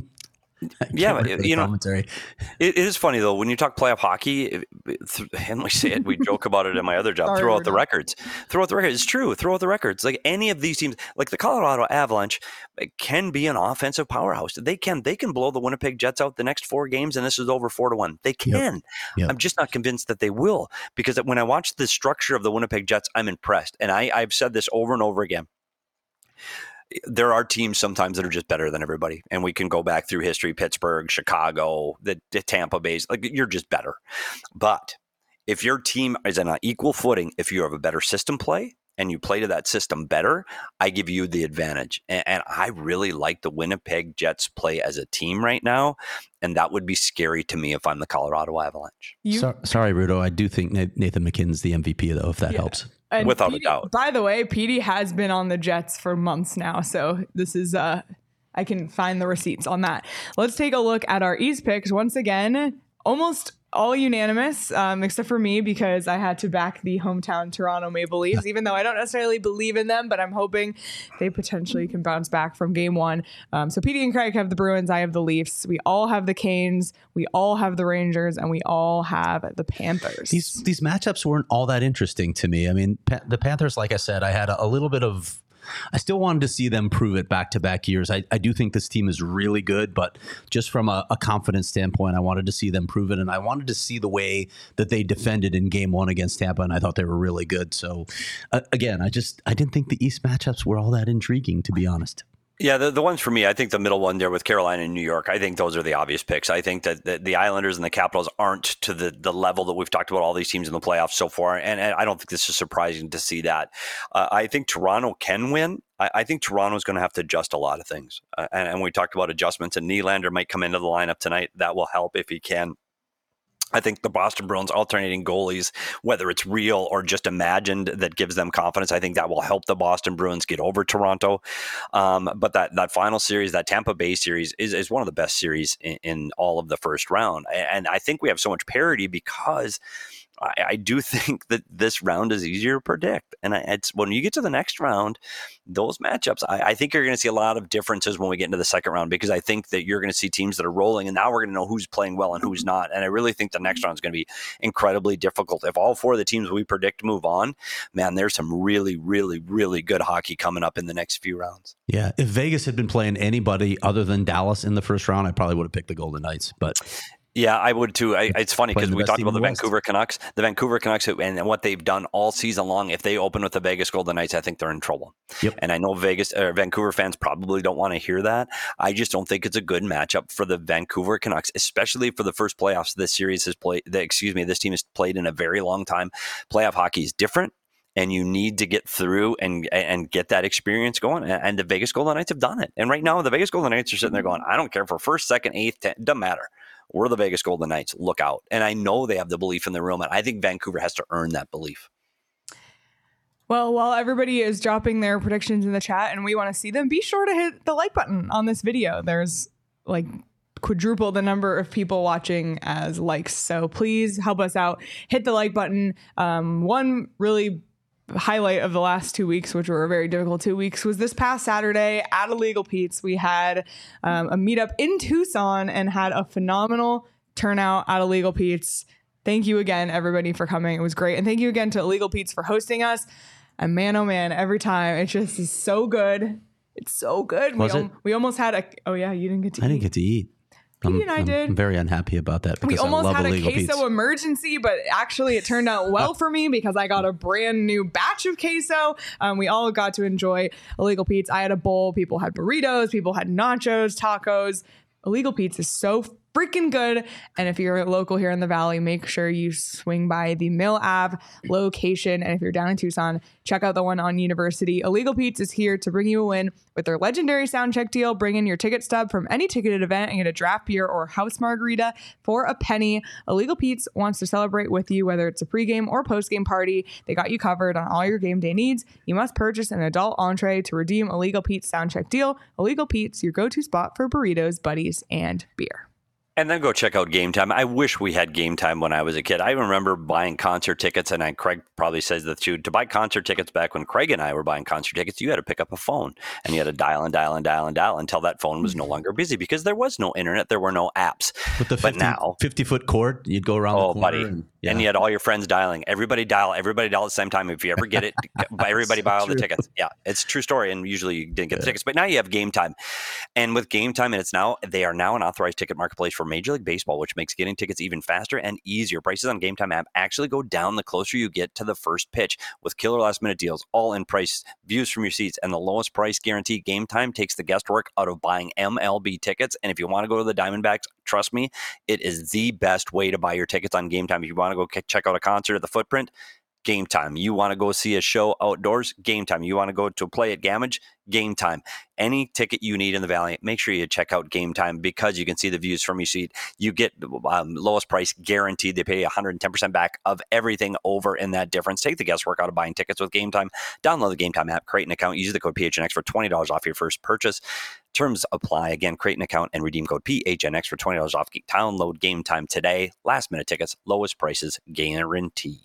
Yeah, commentary. It is funny though when you talk playoff hockey, and we say it, we joke about it in my other job. Throw out the records. It's true. Throw out the records. Like any of these teams, like the Colorado Avalanche, can be an offensive powerhouse. They can blow the Winnipeg Jets out the next 4 games, and this is over 4-1. They can. Yep. I'm just not convinced that they will, because when I watch the structure of the Winnipeg Jets, I'm impressed, and I've said this over and over again. There are teams sometimes that are just better than everybody. And we can go back through history, Pittsburgh, Chicago, the Tampa Bay, like you're just better. But if your team is on an equal footing, if you have a better system play and you play to that system better, I give you the advantage. And I really like the Winnipeg Jets play as a team right now. And that would be scary to me if I'm the Colorado Avalanche. Sorry, Rudo. I do think Nathan McKinnon's the MVP, though, if that helps. And without a doubt. By the way, PD has been on the Jets for months now. So this is, I can find the receipts on that. Let's take a look at our East picks. Once again, almost all unanimous, except for me, because I had to back the hometown Toronto Maple Leafs, even though I don't necessarily believe in them, but I'm hoping they potentially can bounce back from game 1. So PD and Craig have the Bruins. I have the Leafs. We all have the Canes. We all have the Rangers, and we all have the Panthers. These matchups weren't all that interesting to me. I mean, the Panthers, like I said, I had a little bit of I still wanted to see them prove it back-to-back years. I do think this team is really good, but just from a confidence standpoint, I wanted to see them prove it, and I wanted to see the way that they defended in Game 1 against Tampa, and I thought they were really good. So, again, I didn't think the East matchups were all that intriguing, to be honest. Yeah, the ones for me, I think the middle one there with Carolina and New York, I think those are the obvious picks. I think that the Islanders and the Capitals aren't to the level that we've talked about all these teams in the playoffs so far, and I don't think this is surprising to see that. I think Toronto can win. I think Toronto's going to have to adjust a lot of things, and we talked about adjustments, and Nylander might come into the lineup tonight. That will help if he can. I think the Boston Bruins alternating goalies, whether it's real or just imagined, that gives them confidence. I think that will help the Boston Bruins get over Toronto. But that final series, that Tampa Bay series, is one of the best series in all of the first round. And I think we have so much parity because I do think that this round is easier to predict. And it's when you get to the next round, those matchups, I think you're going to see a lot of differences when we get into the second round, because I think that you're going to see teams that are rolling, and now we're going to know who's playing well and who's not. And I really think the next round is going to be incredibly difficult. If all four of the teams we predict move on, man, there's some really, really, really good hockey coming up in the next few rounds. Yeah, if Vegas had been playing anybody other than Dallas in the first round, I probably would have picked the Golden Knights, but... Yeah, I would too. It's funny because we talked about the West. Vancouver Canucks. The Vancouver Canucks and what they've done all season long. If they open with the Vegas Golden Knights, I think they're in trouble. Yep. And I know Vancouver fans probably don't want to hear that. I just don't think it's a good matchup for the Vancouver Canucks, especially for the first playoffs this series has played. This team has played in a very long time. Playoff hockey is different, and you need to get through and get that experience going. And the Vegas Golden Knights have done it. And right now, the Vegas Golden Knights are sitting there going, I don't care for first, second, eighth, 10th, doesn't matter. We're the Vegas Golden Knights. Look out. And I know they have the belief in the room, and I think Vancouver has to earn that belief. Well, while everybody is dropping their predictions in the chat and we want to see them, be sure to hit the like button on this video. There's like quadruple the number of people watching as likes. So please help us out. Hit the like button. One really highlight of the last 2 weeks, which were a very difficult 2 weeks, was this past Saturday at Illegal Pete's. We had a meetup in Tucson and had a phenomenal turnout at Illegal Pete's. Thank you again, everybody, for coming. It was great. And thank you again to Illegal Pete's for hosting us. And man, oh man, every time it just is so good. It's so good. We almost had oh yeah, you didn't get to eat. I didn't get to eat. I did. I'm very unhappy about that. We almost had a queso Pete's. emergency, but actually it turned out well for me because I got a brand new batch of queso. We all got to enjoy Illegal Pete's. I had a bowl. People had burritos. People had nachos, tacos. Illegal Pete's is so freaking good. And if you're local here in the Valley, make sure you swing by the Mill Ave location. And if you're down in Tucson, check out the one on University. Illegal Pete's is here to bring you a win with their legendary sound check deal. Bring in your ticket stub from any ticketed event and get a draft beer or house margarita for a penny. Illegal Pete's wants to celebrate with you, whether it's a pregame or postgame party. They got you covered on all your game day needs. You must purchase an adult entree to redeem Illegal Pete's sound check deal. Illegal Pete's, your go-to spot for burritos, buddies, and beer. And then go check out Game Time. I wish we had Game Time when I was a kid. I remember buying concert tickets, and Craig probably says that too. To buy concert tickets back when Craig and I were buying concert tickets, you had to pick up a phone, and you had to dial and dial and dial and dial until that phone was no longer busy because there was no internet. There were no apps. With the 50-foot cord, you'd go around the corner. Buddy. And you had all your friends dialing. Everybody dial at the same time. If you ever get it, everybody buy all the tickets. Yeah, it's a true story. And usually you didn't get the tickets. But now you have Game Time. And with Game Time, they are now an authorized ticket marketplace for Major League Baseball, which makes getting tickets even faster and easier. Prices on Game Time app actually go down the closer you get to the first pitch with killer last minute deals, all in price, views from your seats, and the lowest price guarantee. Game Time takes the guesswork out of buying MLB tickets. And if you want to go to the Diamondbacks, trust me, it is the best way to buy your tickets on Game Time. If you want to go check out a concert at the Footprint, Game Time. You want to go see a show outdoors? Game Time. You want to go to play at Gamage? Game Time. Any ticket you need in the Valley, make sure you check out Game Time because you can see the views from your seat. You get lowest price guaranteed. They pay 110% back of everything over in that difference. Take the guesswork out of buying tickets with Game Time. Download the Game Time app, create an account, use the code PHNX for $20 off your first purchase. Terms apply. Again, create an account and redeem code PHNX for $20 off. Download Game Time today. Last minute tickets, lowest prices guaranteed.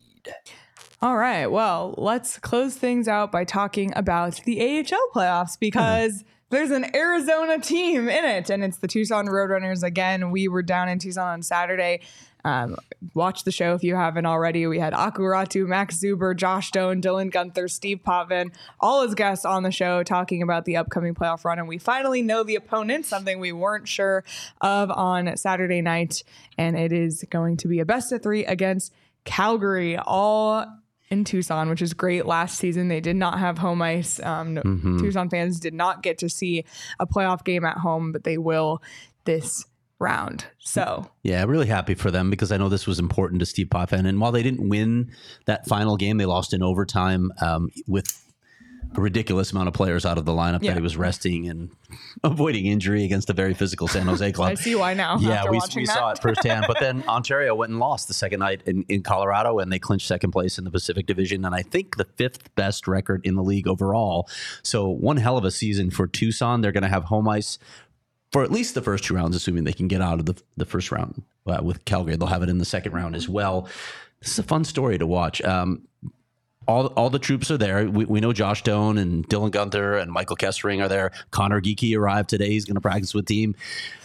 All right. Well, let's close things out by talking about the AHL playoffs because there's an Arizona team in it, and it's the Tucson Roadrunners again. We were down in Tucson on Saturday. Watch the show if you haven't already. We had Akuratu, Max Zuber, Josh Doan, Dylan Gunther, Steve Potvin, all as guests on the show talking about the upcoming playoff run. And we finally know the opponent, something we weren't sure of on Saturday night. And it is going to be a best of 3 against Calgary, all in Tucson, which is great. Last season, they did not have home ice. Tucson fans did not get to see a playoff game at home, but they will this round. So yeah, really happy for them because I know this was important to Steve Potvin. And while they didn't win that final game, they lost in overtime with a ridiculous amount of players out of the lineup that he was resting and avoiding injury against a very physical San Jose club. I see why now. Yeah, we saw it firsthand. But then Ontario went and lost the second night in Colorado, and they clinched second place in the Pacific Division. And I think the 5th best record in the league overall. So one hell of a season for Tucson. They're going to have home ice for at least the first 2 rounds, assuming they can get out of the first round with Calgary. They'll have it in the second round as well. This is a fun story to watch. All the troops are there. We know Josh Doan and Dylan Gunther and Michael Kessering are there. Connor Geekie arrived today. He's going to practice with team.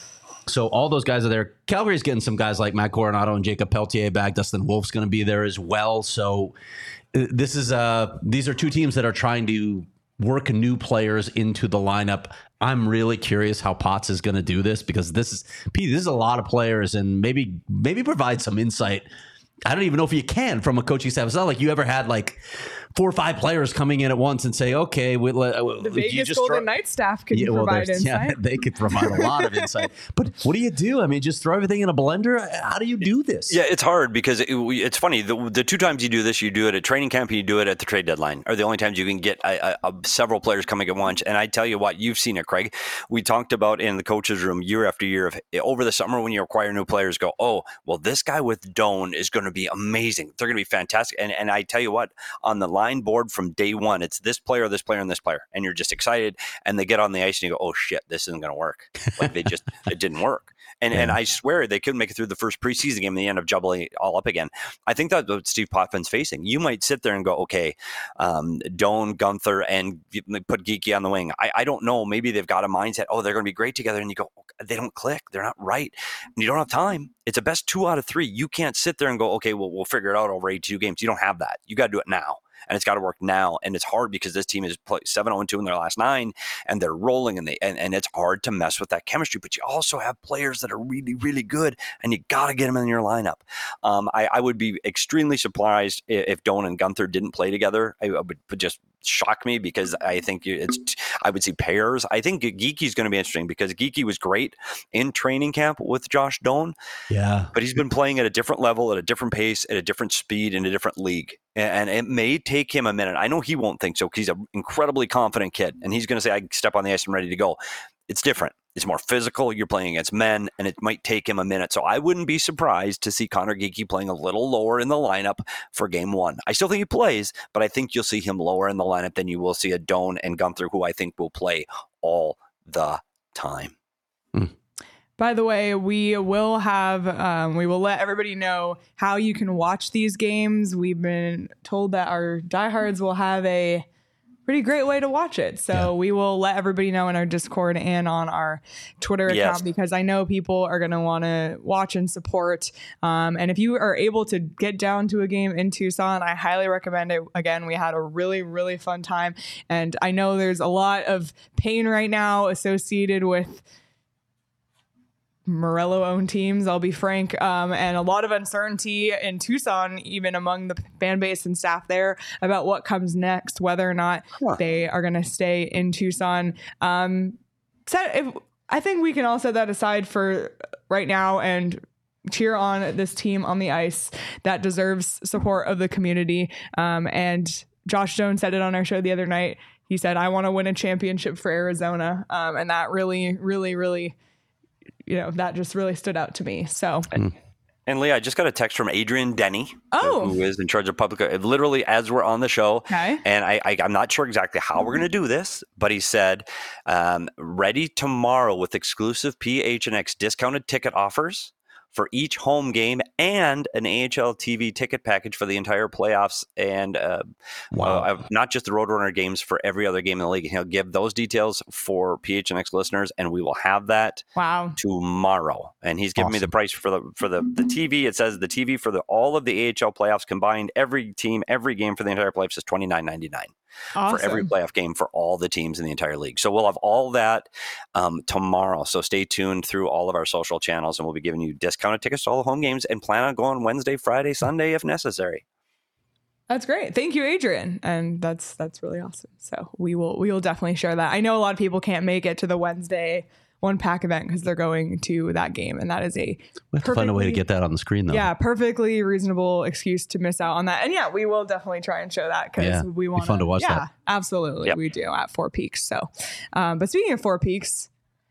So all those guys are there. Calgary's getting some guys like Matt Coronado and Jacob Pelletier back. Dustin Wolf's going to be there as well. So these are 2 teams that are trying to work new players into the lineup. I'm really curious how Potts is going to do this because this is a lot of players, and maybe provide some insight. I don't even know if you can from a coaching staff. It's not like you ever had like 4 or 5 players coming in at once and say, okay, the Vegas Golden Knights staff could provide insight. Yeah, they could provide a lot of insight. But what do you do? I mean, just throw everything in a blender? How do you do this? Yeah, it's hard because it's funny. The 2 times you do this, you do it at training camp and you do it at the trade deadline, are the only times you can get several players coming at once. And I tell you what, you've seen it, Craig. We talked about in the coaches' room year after year over the summer when you acquire new players, go, oh, well, this guy with Doan is going to be amazing. They're going to be fantastic. And I tell you what, on the line board from day one, it's this player, and this player. And you're just excited. And they get on the ice and you go, oh, shit, this isn't going to work. Like it didn't work. And I swear they couldn't make it through the first preseason game and they end up jubbling all up again. I think that's what Steve Potvin's facing. You might sit there and go, okay, Doan, Gunther, and put Geekie on the wing. I don't know. Maybe they've got a mindset, oh, they're going to be great together. And you go, they don't click. They're not right. And you don't have time. It's a best 2 out of 3. You can't sit there and go, okay, well, we'll figure it out over 82 games. You don't have that. You got to do it now. And it's got to work now. And it's hard because this team is 7-0-2 in their last 9, and they're rolling, and it's hard to mess with that chemistry. But you also have players that are really, really good, and you got to get them in your lineup. I would be extremely surprised if Doan and Gunther didn't play together. It would just shock me because I think I would see pairs. I think Geekie's going to be interesting because Geekie was great in training camp with Josh Doan. Yeah. But he's been playing at a different level, at a different pace, at a different speed, in a different league. And it may take him a minute. I know he won't think so because he's an incredibly confident kid. And he's going to say, I can step on the ice and ready to go. It's different. It's more physical. You're playing against men, and it might take him a minute. So I wouldn't be surprised to see Connor Geekie playing a little lower in the lineup for game 1. I still think he plays, but I think you'll see him lower in the lineup than you will see a Doan and Gunther, who I think will play all the time. By the way, we will let everybody know how you can watch these games. We've been told that our diehards will have a pretty great way to watch it. So we will let everybody know in our Discord and on our Twitter account, because I know people are going to want to watch and support. And if you are able to get down to a game in Tucson, I highly recommend it. Again, we had a really, really fun time. And I know there's a lot of pain right now associated with Morello-owned teams, I'll be frank, and a lot of uncertainty in Tucson, even among the fan base and staff there, about what comes next, whether or not they are going to stay in Tucson. I think we can all set that aside for right now and cheer on this team on the ice that deserves support of the community. And Josh Doan said it on our show the other night. He said, I want to win a championship for Arizona. And that really, really, really, that just really stood out to me. So, and Leah, I just got a text from Adrian Denny, who is in charge of public, literally as we're on the show. Okay. And I'm not sure exactly how we're going to do this, but he said, ready tomorrow with exclusive PHNX discounted ticket offers for each home game and an AHL TV ticket package for the entire playoffs and not just the Roadrunner games, for every other game in the league. He'll give those details for PHNX listeners, and we will have that tomorrow. And he's giving me the price for the TV. It says the TV for all of the AHL playoffs combined, every team, every game for the entire playoffs is $29.99. For every playoff game for all the teams in the entire league. So we'll have all that tomorrow. So stay tuned through all of our social channels, and we'll be giving you discounted tickets to all the home games, and plan on going Wednesday, Friday, Sunday if necessary. That's great. Thank you, Adrian. And that's really awesome. So we will definitely share that. I know a lot of people can't make it to the Wednesday One Pack event because they're going to that game, and that is we have to find a way to get that on the screen, though. Yeah, perfectly reasonable excuse to miss out on that. And yeah, we will definitely try and show that because we want fun to watch that. Yeah, absolutely, we do at Four Peaks. So, but speaking of Four Peaks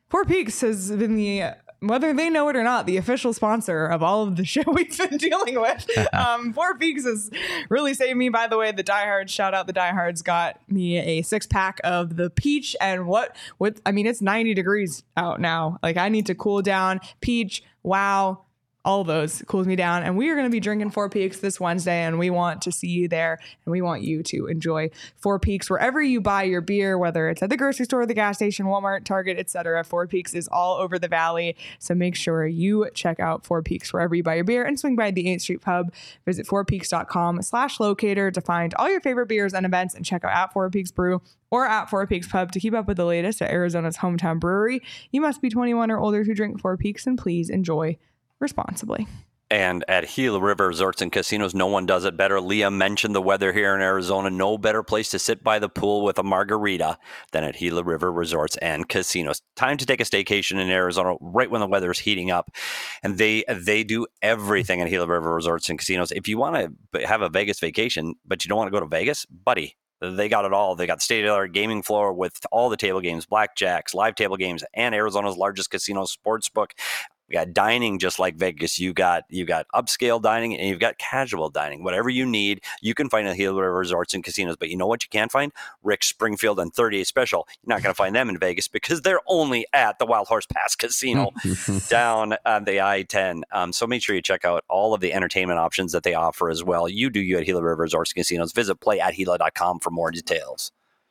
has been the, whether they know it or not, the official sponsor of all of the shit we've been dealing with. Four Peaks has really saved me. By the way, the Diehards, shout out the Diehards, got me a 6-pack of the peach. And I mean, it's 90 degrees out now. Like, I need to cool down. Peach, wow. All those cools me down. And we are going to be drinking Four Peaks this Wednesday, and we want to see you there, and we want you to enjoy Four Peaks wherever you buy your beer, whether it's at the grocery store, the gas station, Walmart, Target, etc. Four Peaks is all over the valley, so make sure you check out Four Peaks wherever you buy your beer, and swing by the 8th Street Pub. Visit fourpeaks.com/locator to find all your favorite beers and events, and check out at Four Peaks Brew or at Four Peaks Pub to keep up with the latest at Arizona's hometown brewery. You must be 21 or older to drink Four Peaks, and please enjoy responsibly. And at Gila River Resorts and Casinos, no one does it better. Leah mentioned the weather here in Arizona. No better place to sit by the pool with a margarita than at Gila River Resorts and Casinos. Time to take a staycation in Arizona right when the weather is heating up. And they do everything at Gila River Resorts and Casinos. If you want to have a Vegas vacation, but you don't want to go to Vegas, buddy, they got it all. They got the state-of-the-art gaming floor with all the table games, blackjacks, live table games, and Arizona's largest casino sportsbook. We got dining just like Vegas. You got upscale dining, and you've got casual dining. Whatever you need, you can find at Gila River Resorts and Casinos. But you know what you can't find? Rick Springfield and 38 Special. You're not going to find them in Vegas because they're only at the Wild Horse Pass Casino down on the I-10. So make sure you check out all of the entertainment options that they offer as well. You at Gila River Resorts and Casinos. Visit play@gila.com for more details.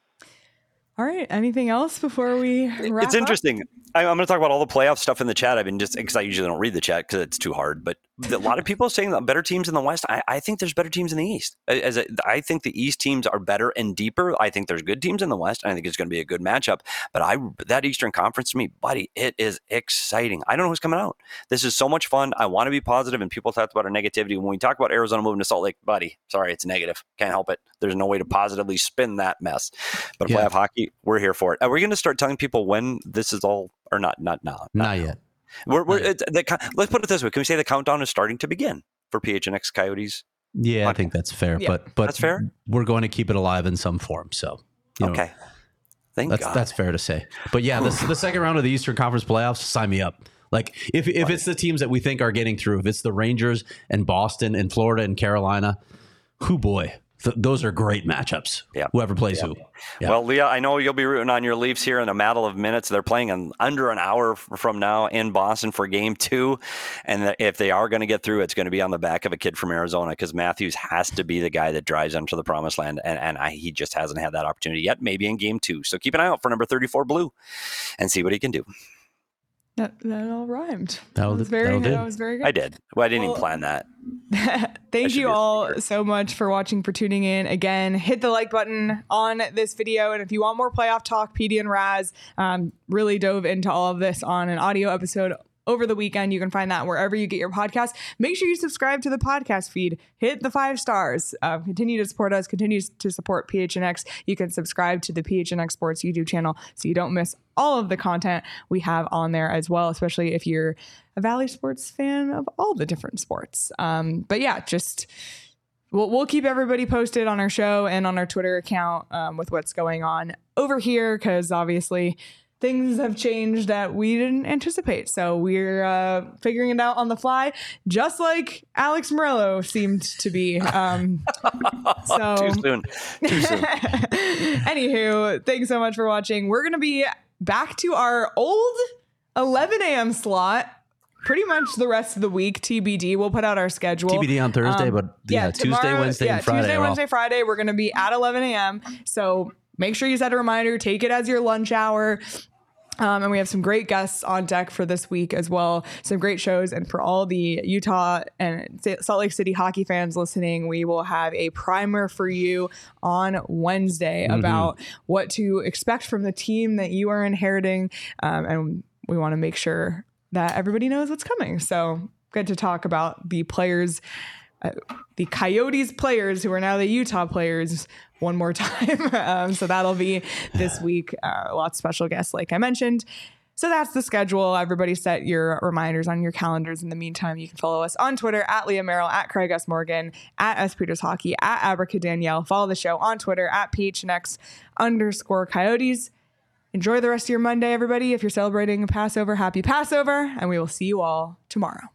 All right. Anything else before we wrap It's interesting. I'm going to talk about all the playoff stuff in the chat. I've been because I usually don't read the chat because it's too hard. But a lot of people are saying that better teams in the West. I think there's better teams in the East. I think the East teams are better and deeper. I think there's good teams in the West. I think it's going to be a good matchup. But that Eastern Conference to me, buddy, it is exciting. I don't know who's coming out. This is so much fun. I want to be positive, and people talked about our negativity. When we talk about Arizona moving to Salt Lake, buddy, sorry, it's negative. Can't help it. There's no way to positively spin that mess. But playoff hockey, we're here for it. Are we going to start telling people when this is all, or not now? Not yet. Let's put it this way. Can we say the countdown is starting to begin for PHNX Coyotes? Yeah, I think that's fair. Yeah. But that's fair. We're going to keep it alive in some form. So, okay. Thank God. That's fair to say. But yeah, the second round of the Eastern Conference playoffs, sign me up. Like if it's the teams that we think are getting through, if it's the Rangers and Boston and Florida and Carolina, boy. Those are great matchups. Yeah. Whoever plays who. Yeah. Well, Leah, I know you'll be rooting on your Leafs here in a matter of minutes. They're playing in under an hour from now in Boston for Game 2. And if they are going to get through, it's going to be on the back of a kid from Arizona because Matthews has to be the guy that drives them to the promised land. And he just hasn't had that opportunity yet, maybe in Game 2. So keep an eye out for number 34 Blue and see what he can do. That all rhymed. That was very good. That was very good. I did. Well, I didn't even plan that. Thank you all so much for watching, for tuning in. Again, hit the like button on this video. And if you want more playoff talk, PD and Raz really dove into all of this on an audio episode over the weekend. You can find that wherever you get your podcast. Make sure you subscribe to the podcast feed. Hit the 5 stars. Continue to support us. Continue to support PHNX. You can subscribe to the PHNX Sports YouTube channel so you don't miss all of the content we have on there as well, especially if you're a Valley Sports fan of all the different sports. But yeah, just we'll keep everybody posted on our show and on our Twitter account with what's going on over here, because obviously things have changed that we didn't anticipate. So we're figuring it out on the fly, just like Alex Morello seemed to be. So Too soon. Anywho, thanks so much for watching. We're going to be back to our old 11 a.m. slot pretty much the rest of the week. TBD. We'll put out our schedule. TBD on Thursday, but Tuesday, Wednesday, and Friday. Tuesday, Wednesday, Friday. We're going to be at 11 a.m. So make sure you set a reminder. Take it as your lunch hour. And we have some great guests on deck for this week as well. Some great shows. And for all the Utah and Salt Lake City hockey fans listening, we will have a primer for you on Wednesday about what to expect from the team that you are inheriting. And we want to make sure that everybody knows what's coming. So good to talk about the players, the Coyotes players who are now the Utah players one more time. So that'll be this week. Lots of special guests, like I mentioned. So that's the schedule. Everybody set your reminders on your calendars. In the meantime, you can follow us on Twitter at Leah Merrill, at Craig S. Morgan, at S. Peters Hockey, at Abrica Danielle. Follow the show on Twitter at PHNX_Coyotes. Enjoy the rest of your Monday, everybody. If you're celebrating Passover, happy Passover. And we will see you all tomorrow.